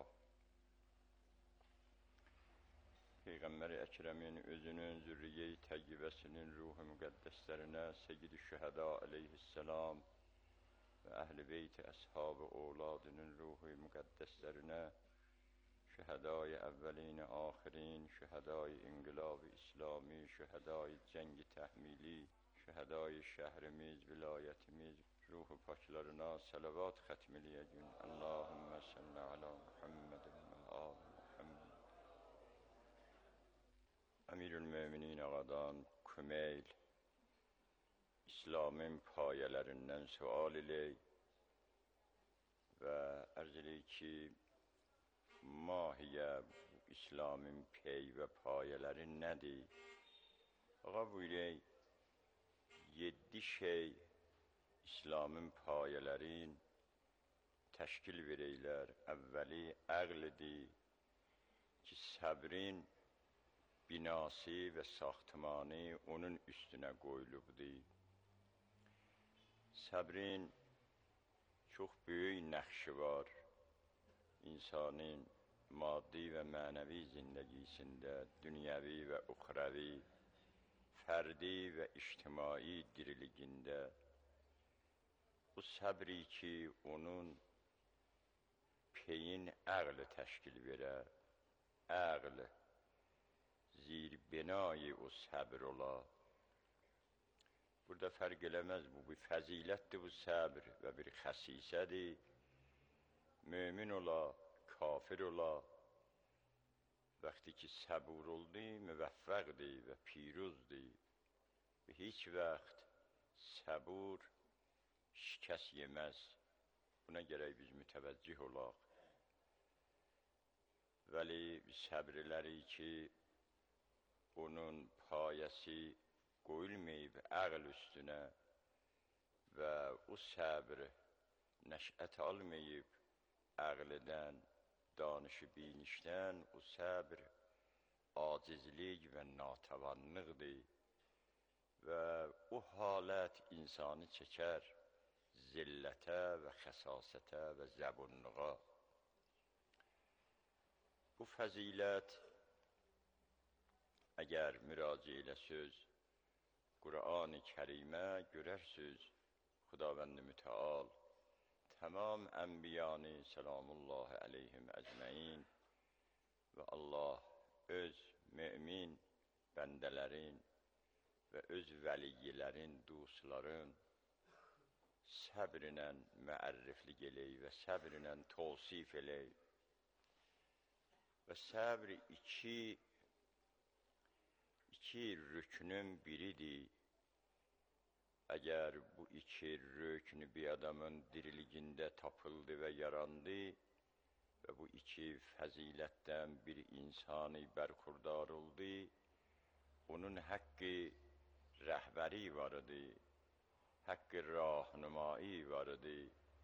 Peygamber Ekrem'in özünün zürriye-i teyyibesinin ruhu müqəddəslərinə, Seyyid-i Şühəda aleyhisselam ve Əhl-i Beyt-i Əshab-ı Oğladının ruhu müqəddəslərinə, şühədai əvvəlin, axirin, şühədai inqilab-ı İslami, şühədai cəng-i təhmili, şühədai şəhrimiz, vilayətimiz, ruhu paklarına salavat xətmiliyəgün. Allahümme salli ala Muhammedin və ali Muhammed. Emirül-Müminin ağadan Kümeyl, İslamın payələrindən sual eləyik və ərz eləyik ki, mahiyə İslamın pey və payələri nədir? Ağa buyurək, 7 şey İslamın payələrin təşkil verəklər. Əvvəli əqlidir ki, səbrin binası və saxtımanı onun üstünə qoyulubdur. Səbrin çox böyük nəxşi var. İnsanın maddi və mənəvi zindəgisində, dünyəvi və uxravi, fərdi və ictimai diriligində bu səbri ki, onun peyin əqli təşkil verər, əqli zirbinayı o səbr ola. Burada fərq eləməz, bu bir fəzilətdir bu səbr və bir xəsisədir. Mömin ola, kafir ola, vaxtı ki səbur oldu, müvəffəqdir və piruzdur. Və heç vaxt səbur şikəst yeməz. Buna gərək biz mütəvəccih olaq. Vəli səbirləri ki, onun payəsi qoyulmayıb əql üstünə və o səbr nəşət almayıb əqlidən, danışı binişdən, o səbr acizlik və natəvanlıqdır və o halət insanı çəkər zillətə və xəsasətə və zəbunluğa. Bu fəzilət əgər müraciə ilə söz Qur'an-ı Kərimə görərsüz, Xudavənd-i Mütəal tamam ənbiyanı selamullahi aleyhim əcməin və Allah öz mümin bəndələrin və öz vəliyyilərin, dostların səbrlə müərriflik eləyik və səbrlə tavsif eləyik. Və səbr iki rüknün biridir. Əgər bu iki rükn bir adamın diriligində tapıldı və yarandı və bu iki fəzilətdən bir insani bərxurdar oldu, onun haqqı rəhbəri var idi, haqqı rahnumai var idi.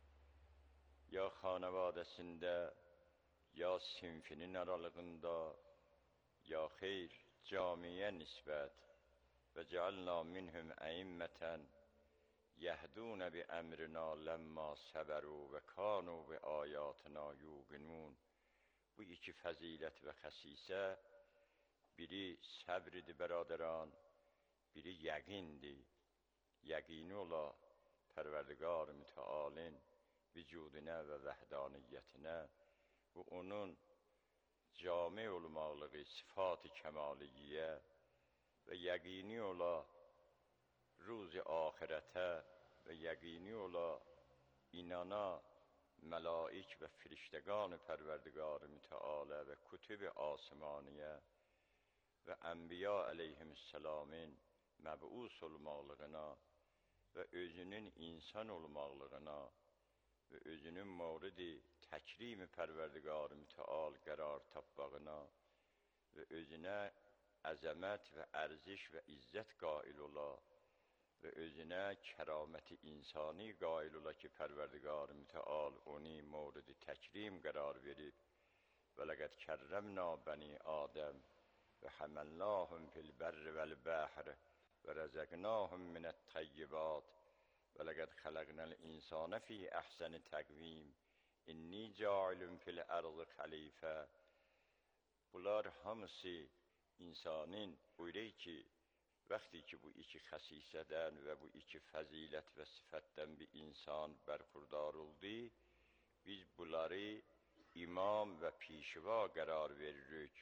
Ya xanavadəsində, ya sinfinin aralığında, ya xeyr, camiyə nisbət və cəalna minhum əimmətən yəhdunə bi əmrina ləmma səbəru və kanu bi ayatina yuqinun. Bu iki fəzilət və xəsisə, biri səbridir bəradəran, biri yəqindir. Yəqini ola Pərverdigar mütəalin vücudinə və vəhdaniyyətinə, bu onun cami olmaqlığı, sifat-ı kəmaliyyə və yəqini ola ruzi axirətə və yəqini ola inana məlaik və firiştəqan-ı Pərverdigar mütəalə və kütüb-i asmaniyyə və ənbiya əleyhisselamın məbus olmaqlığına və özünün insan olmaqlığına və özünün mavrid-i təkrim-i Pərverdigar mütəal qərar tapmağına və özünə əzəmət və ərziş və izzət qail ola və özünə kəraməti insani qail ola ki, Pərverdigar mütəal onu mavrid-i təkrim qərar verib və ləqəd kərrəmna bəni Adəm və həməlnahum fil bərri vəl-bəhr və rəzəqnahum minət-təyyibat və ləqəd xələqnəl insana fi əhsəni təqvim inni cailun fil ərzi xəlifə. Bunlar hamısı insanın buyuruyor ki, vaxtı ki bu iki xəsisədən və bu iki fəzilət və sifətdən bir insan bərxurdar oldu, biz bunları imam və pişva qərar veririk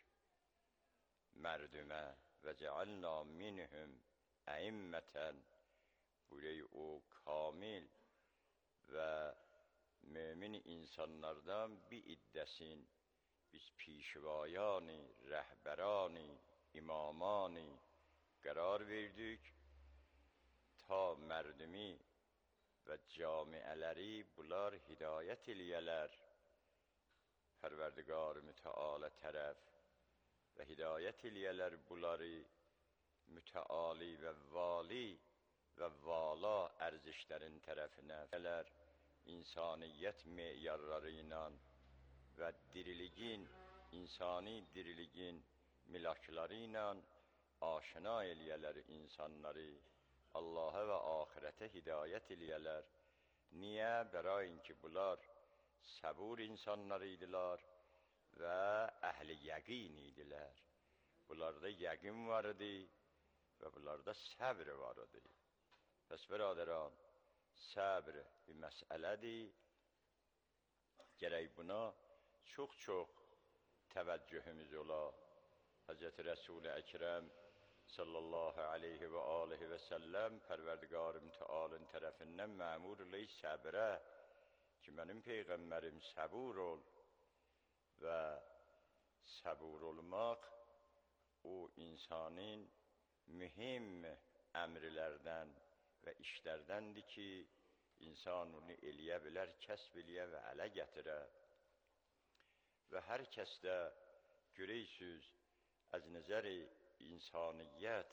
mərdümə və cəalna minhum əimmətən. Buyuruyor o kamil və mümin insanlardan bir iddəsin biz pişvayani, rəhbərani, imamani qərar verdik ta mərdumi və camiələri bunlar hidayət eləyələr Pərverdigar mütəalə tərəf və hidayət eləyələr bunları mütəali və vali və vala ərzişlərin tərəfinə gələr insaniyyət meyarları ilə və diriliğin, insani diriliğin milakları ilə aşina eləyələr insanları, Allah'a və ahirətə hidayət eləyələr. Niyə? Bərayin ki, bunlar səbur insanlar idilər və əhli yəqin idilər. Bunlarda yəqin var idi və bunlarda səbr var idi. Pəs bəradəran, səbr bir məsələdir. Gərək buna çox-çox təvəccühümüz ola. Həzrəti Rəsul-i Əkrəm sallallahu aleyhi və aleyhi və səlləm Pərverdigar-ı mütəalın tərəfindən məmur ilə səbrə ki, mənim Peyğəmbərim səbur ol və səbur olmaq o insanın mühim əmrlərdən və işlərdəndir ki, insan onu eləyə bilər, kəsb eləyə və ələ gətirə. Və hər kəsdə görəysüz, az nəzəri insaniyyət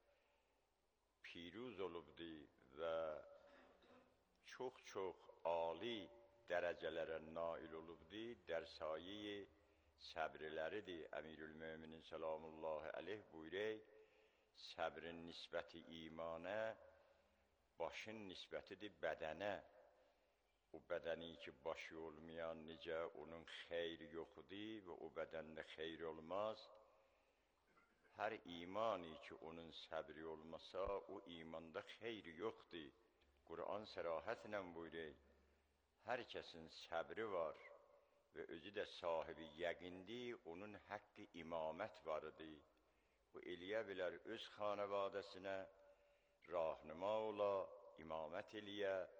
piruz olubdur və çox-çox ali dərəcələrə nail olubdur, dərsayi səbriləridir. Əmirül-Möminin salamullahi aleyh buyurur, səbrin nisbəti imanə, başın nisbətidir bədənə. O bədəni ki, başı olmayan necə onun xeyri yoxdur və o bədəndə xeyri olmaz. Hər imani ki, onun səbri olmasa, o imanda xeyri yoxdur. Quran sərahətlə buyurur, hər kəsin səbri var və özü də sahibi yəqindir, onun haqqı imamət vardır. Bu eləyə bilər öz xanavadəsinə rahnuma ola, imamət eləyə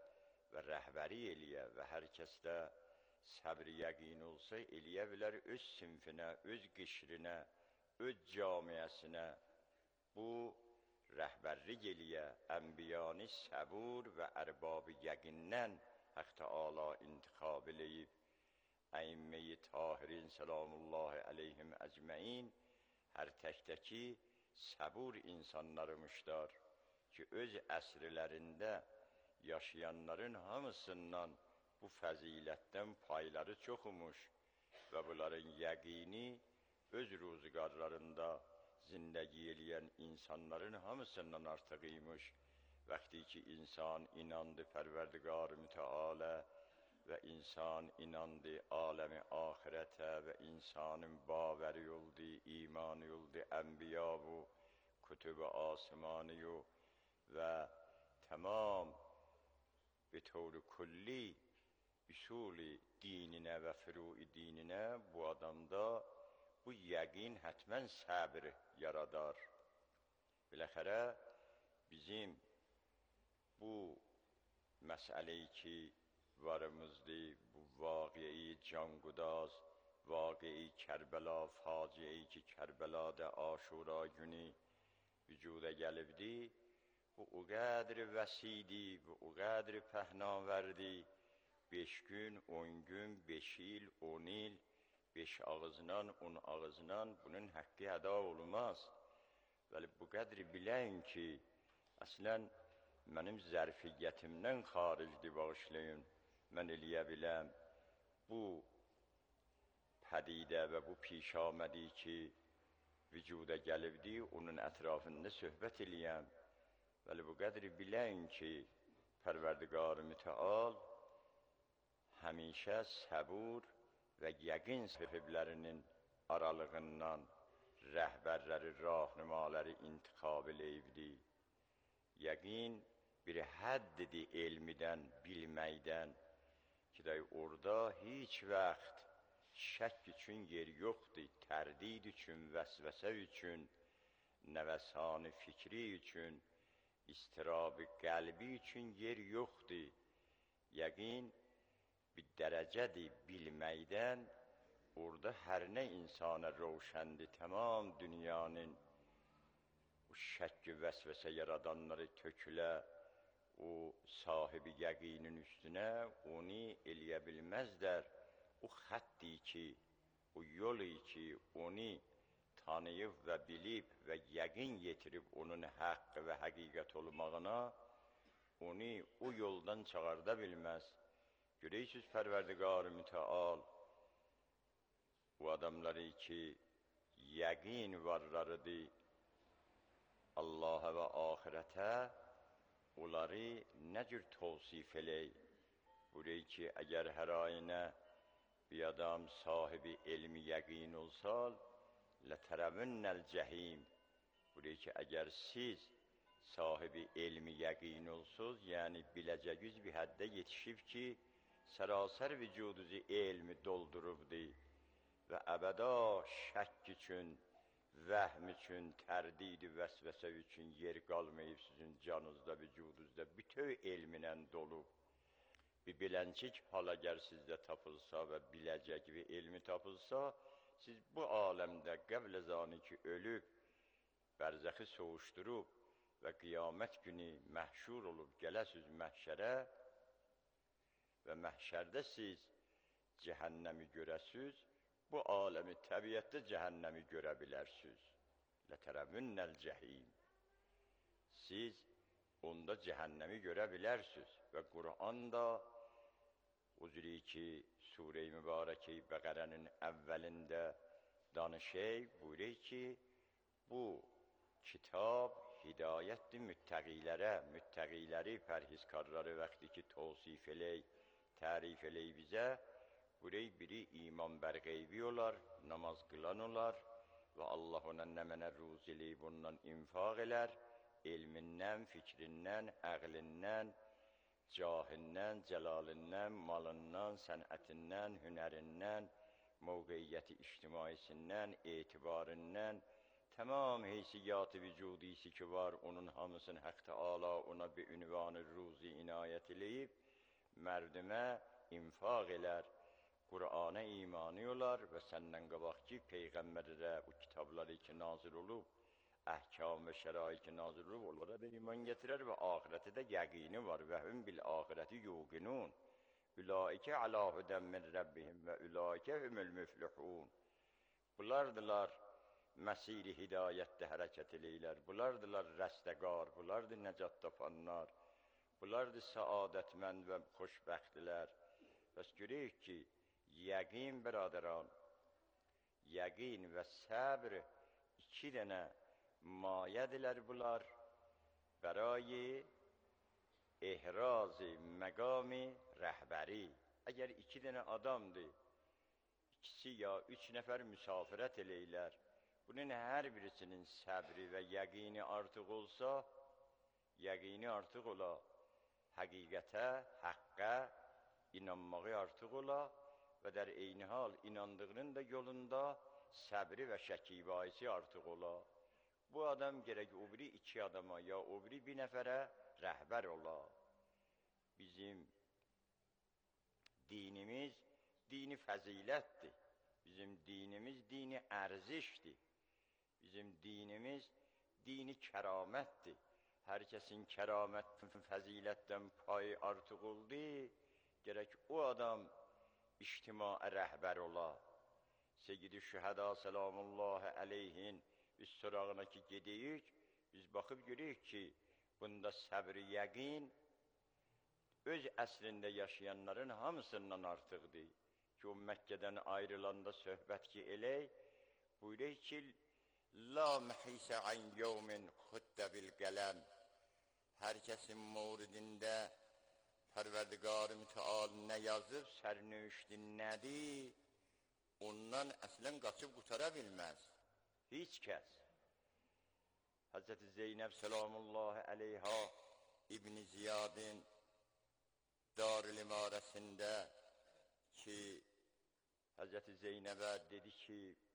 və rəhbəri eləyə və hər kəsdə səbr yəqin olsa, eləyə bilər öz sinfinə, öz qişrinə, öz camiəsinə bu rəhbərlik eləyə, ənbiyani səbur və ərbab-ı yəqindən Haq Teala intikhab eləyib, əimmə-i tahirin selamullahi aleyhim əcməin hər təkdəki səbur insanlarımışlar ki, öz əsrlərində yaşayanların hamısından bu fəzilətdən payları çoxumuş və bunların yəqini öz ruzigarlarında zindəgi eləyən insanların hamısından artıq imiş. Vəqti ki, insan inandı Pərverdigar-ı Müteala və insan inandı aləmi ahirətə və insanın bavəri oldu, imanı oldu, ənbiya-u, kütüb-i asmani-yu və tamam bir tövr-i kulli üsul-i dininə və furu-i dininə bu adamda bu yəqin hətmən səbr yaradar. Biləxərə bizim bu məsələyi ki varımızdır, bu vaqiyi cangudaz, vaqiyi Kərbəla, faciəyi ki Kərbəladə Aşura günü vücuda gəlibdi, bu o qədri vəsidi, bu o qədri pəhnaverdi, 5 gün, 10 gün, 5 il, 10 il, 5 ağızdan, 10 ağızdan bunun haqqı əda olmaz. Vəli bu qədri bilən ki, əslən mənim zərfiyyətimdən xaricdir, bağışlayın, mən eləyə biləm, bu pədidə və bu piş amədi ki, vücuda gəlibdi, onun ətrafında söhbət eləyəm. Vəli bu qədri bilən ki, Pərverdigar-ı Müteal həmişə səbur və yəqin sahiblərinin aralığından rəhbərləri, rahnumaları intikhab eləyibdi. Yəqin bir həddidir elmidən, bilməkdən ki, orada heç vaxt şək üçün yer yoxdur, tərdid üçün, vəsvəsə üçün, nəvəsan-ı fikri üçün, istirab-ı qəlbi üçün yer yoxdur. Yəqin bir dərəcədir bilməkdən, orada hər nə insana roşəndir, tamam dünyanın o şəkk-i vəsvəsə yaradanları tökülə, o sahibi yəqinin üstünə onu eləyə bilməzlər. O xətti ki, o yolu ki, onu tanıyıb və bilib və yəqin yetirib onun haqqı və həqiqət olmağına, onu o yoldan çağırda bilməz. Görəysiniz Pərverdigar-ı Müteal o adamları ki, yəqin varlarıdır Allah'a və ahirətə, onları nə cür tavsif elək? Burayı ki, əgər hər ayinə bir adam sahibi elmi yəqin olsa, lətərəvünnəl cəhim. Burayı ki, əgər siz sahibi elmi yəqin olsunuz, yəni biləcəgiz bir həddə yetişib ki, sərasər vücudunuzu elmi doldurubdur və əbəda şəkk üçün, vəhm üçün, tərdid-i vəsvəsə üçün yer qalmayıb sizin canınızda, vücudunuzda bütöv elminə dolub. Bir bilənçik hal əgər sizdə tapılsa və biləcək və elmi tapılsa, siz bu aləmdə qəbl zanı ki ölüb, bərzəxi soğuşdurub və qiyamət günü məhşur olub gələsiz məhşərə və məhşərdə siz cəhənnəmi görəsiz, bu aləmi təbiətdə cəhənnəmi görə bilərsiniz. Lətərəvünnəl cəhim. Siz onda cəhənnəmi görə bilərsiniz və Qur'an da o cürü ki, Sure-i Mübarək-i Bəqərənin əvvəlində danışək, buyurur ki, bu kitab hidayətdir müttəqilərə, müttəqiləri, pərhizkarları vəqti ki, tavsif elək, tərif elək bizə, burayı biri iman bər qeybi olar, namaz qılan olar və Allah ona nə mənə ruz eləyib ondan infaq elər, elmindən, fikrindən, əqlindən, cahindən, cəlalindən, malından, sənətindən, hünərindən, mövqeyiyyəti ictimaisindən, etibarından, tamam heysiyyat-ı vücudisi ki var, onun hamısını Haq Teala ona bir ünvanı ruzi inayət eləyib mərdimə infaq elər, Qur'ana imani olar və səndən qabaqki peyğəmbərlərə bu kitabları ki nazil olub, əhkam və şərait ki nazil olub, onlara da iman gətirər və ahirəti də yəqini var və hüm bil ahirəti yuqinun. Ülaikə alə hüdən min Rəbbihim və ülaikə hümül müflihun. Bunlardılar məsiri hidayətdə hərəkət eləyirlər. Bunlardılar rəstəqar, bunlardır nəcat tapanlar. Bunlardır səadətmənd və xoşbəxtlər. Bəs görək ki, yəqin, bəradəran, yəqin və səbr iki dənə mayədirlər bunlar bərayi ehraz-i məqami rəhbəri. Əgər iki dənə adamdır, ikisi ya üç nəfər müsafirət eləyirlər, bunun hər birisinin səbri və yəqini artıq olsa, yəqini artıq ola, həqiqətə, həqqə inanmağı artıq ola və dər eyni hal inandığının da yolunda səbri və şəkibahisi artıq ola. Bu adam gerək o biri iki adama ya o biri bir nəfərə rəhbər ola. Bizim dinimiz dini fəzilətdir. Bizim dinimiz dini ərzişdir. Bizim dinimiz dini kəramətdir. Hər kəsin kəramətdən, fəzilətdən payı artıq oldu, gerək o adam ictimai rəhbər ola. Seyyid-i Şühəda selamullahi əleyhin biz sorağına ki gedəyik, biz baxıb görəyik ki, bunda səbr-i yəqin öz əslində yaşayanların hamısından artıqdır. Ki o Məkkədən ayrılanda söhbət ki elək, buyurək ki, la mühisə ən yevmin xuddə bil qələm. Hər kəsin mövridində Pərverdigar-ı Müteal nə yazıb, sərnöştü nədir, ondan əslən qaçıb qutara bilməz. Heç kəs. Həzrəti Zeynəb selamullahi əleyha İbn-i Ziyadın Dar-ül İmarəsində ki, Həzrəti Zeynəbə dedi ki,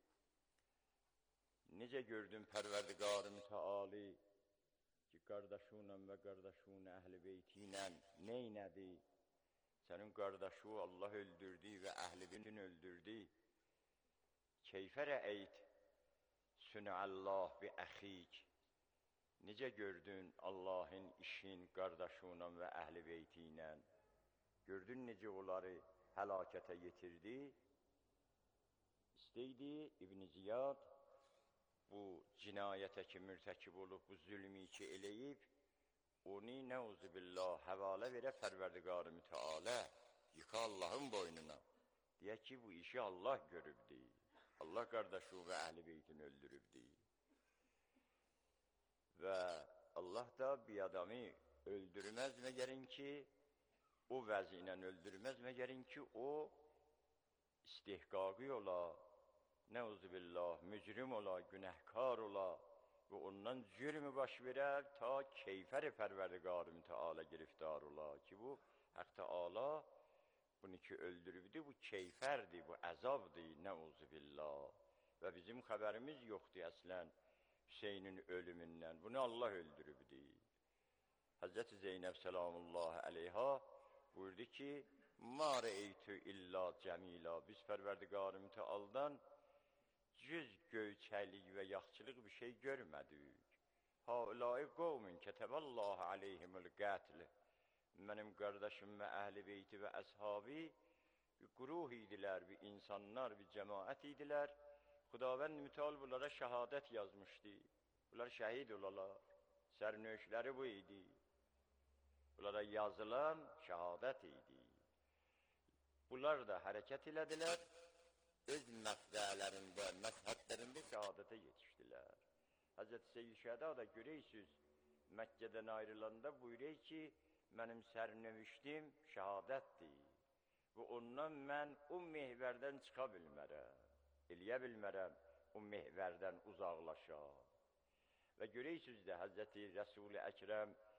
necə gördün Pərverdigar-ı Müteali ki, qardaşunla və qardaşun əhl-i beytinlə neynədi? Sənin qardaşı Allah öldürdü və əhl-i beytin öldürdü. Keyfə rəeyt sünəllah bi əxik. Necə gördün Allahın işin qardaşunla və əhl-i beytinlə? Gördün necə onları həlakətə yetirdi? İstəydi İbn-i Ziyad bu cinayətə ki mürtəkib olub, bu zülmü ki eləyib, onu nəuzubillah həvalə verə Pərverdigar-ı Mütealə, yıxa Allahın boynuna. Deyək ki, bu işi Allah görübdü. Allah qardaşı və əhl-i beytini öldürübdü. Və Allah da bir adamı öldürməz məgərin ki, o vəzi ilə öldürməz məgərin ki, o istihqaqı ola, nəuzubillah, mücrim ola, günəhkar ola və ondan cürmü baş verər ta keyfər-i Pərverdigar-ı Müteala giriftar ola ki, bu Haq Teala bunu ki öldürübdü, bu keyfərdir, bu əzabdır, nəuzubillah. Və bizim xəbərimiz yoxdur əslən Hüseynin ölümündən, bunu Allah öldürübdü. Həzrəti Zeynəb selamullahi əleyha buyurdu ki, ma rəeytü illa cəmila. Biz Pərverdigar-ı Mütealdan cüz göyçəlik və yaxçılıq bir şey görmədik. Haulâi qovmun kətəbəllâhu aleyhimul qətl. Mənim qardaşım və əhl-i beyti və əshabi bir quruh idilər, bir insanlar, bir cəmaət idilər. Xudavənd Müteal bunlara şəhadət yazmışdı. Bunlar şəhid olalar. Sərnöşləri bu idi. Bunlara yazılan şəhadət idi. Bunlar da hərəkət elədilər. Öz məfzələrində, məzhətlərində şəhadətə yetişdilər. Həzrəti Seyyid Şəhəda da görəysiniz, Məkkədən ayrılanda buyurək ki, mənim sərnövüşdim şəhadətdir. Və ondan mən o mehvərdən çıxa bilmərəm, eləyə bilmərəm, o mehvərdən uzaqlaşa. Və görəysiniz də Həzrəti Rəsul-i Əkrəm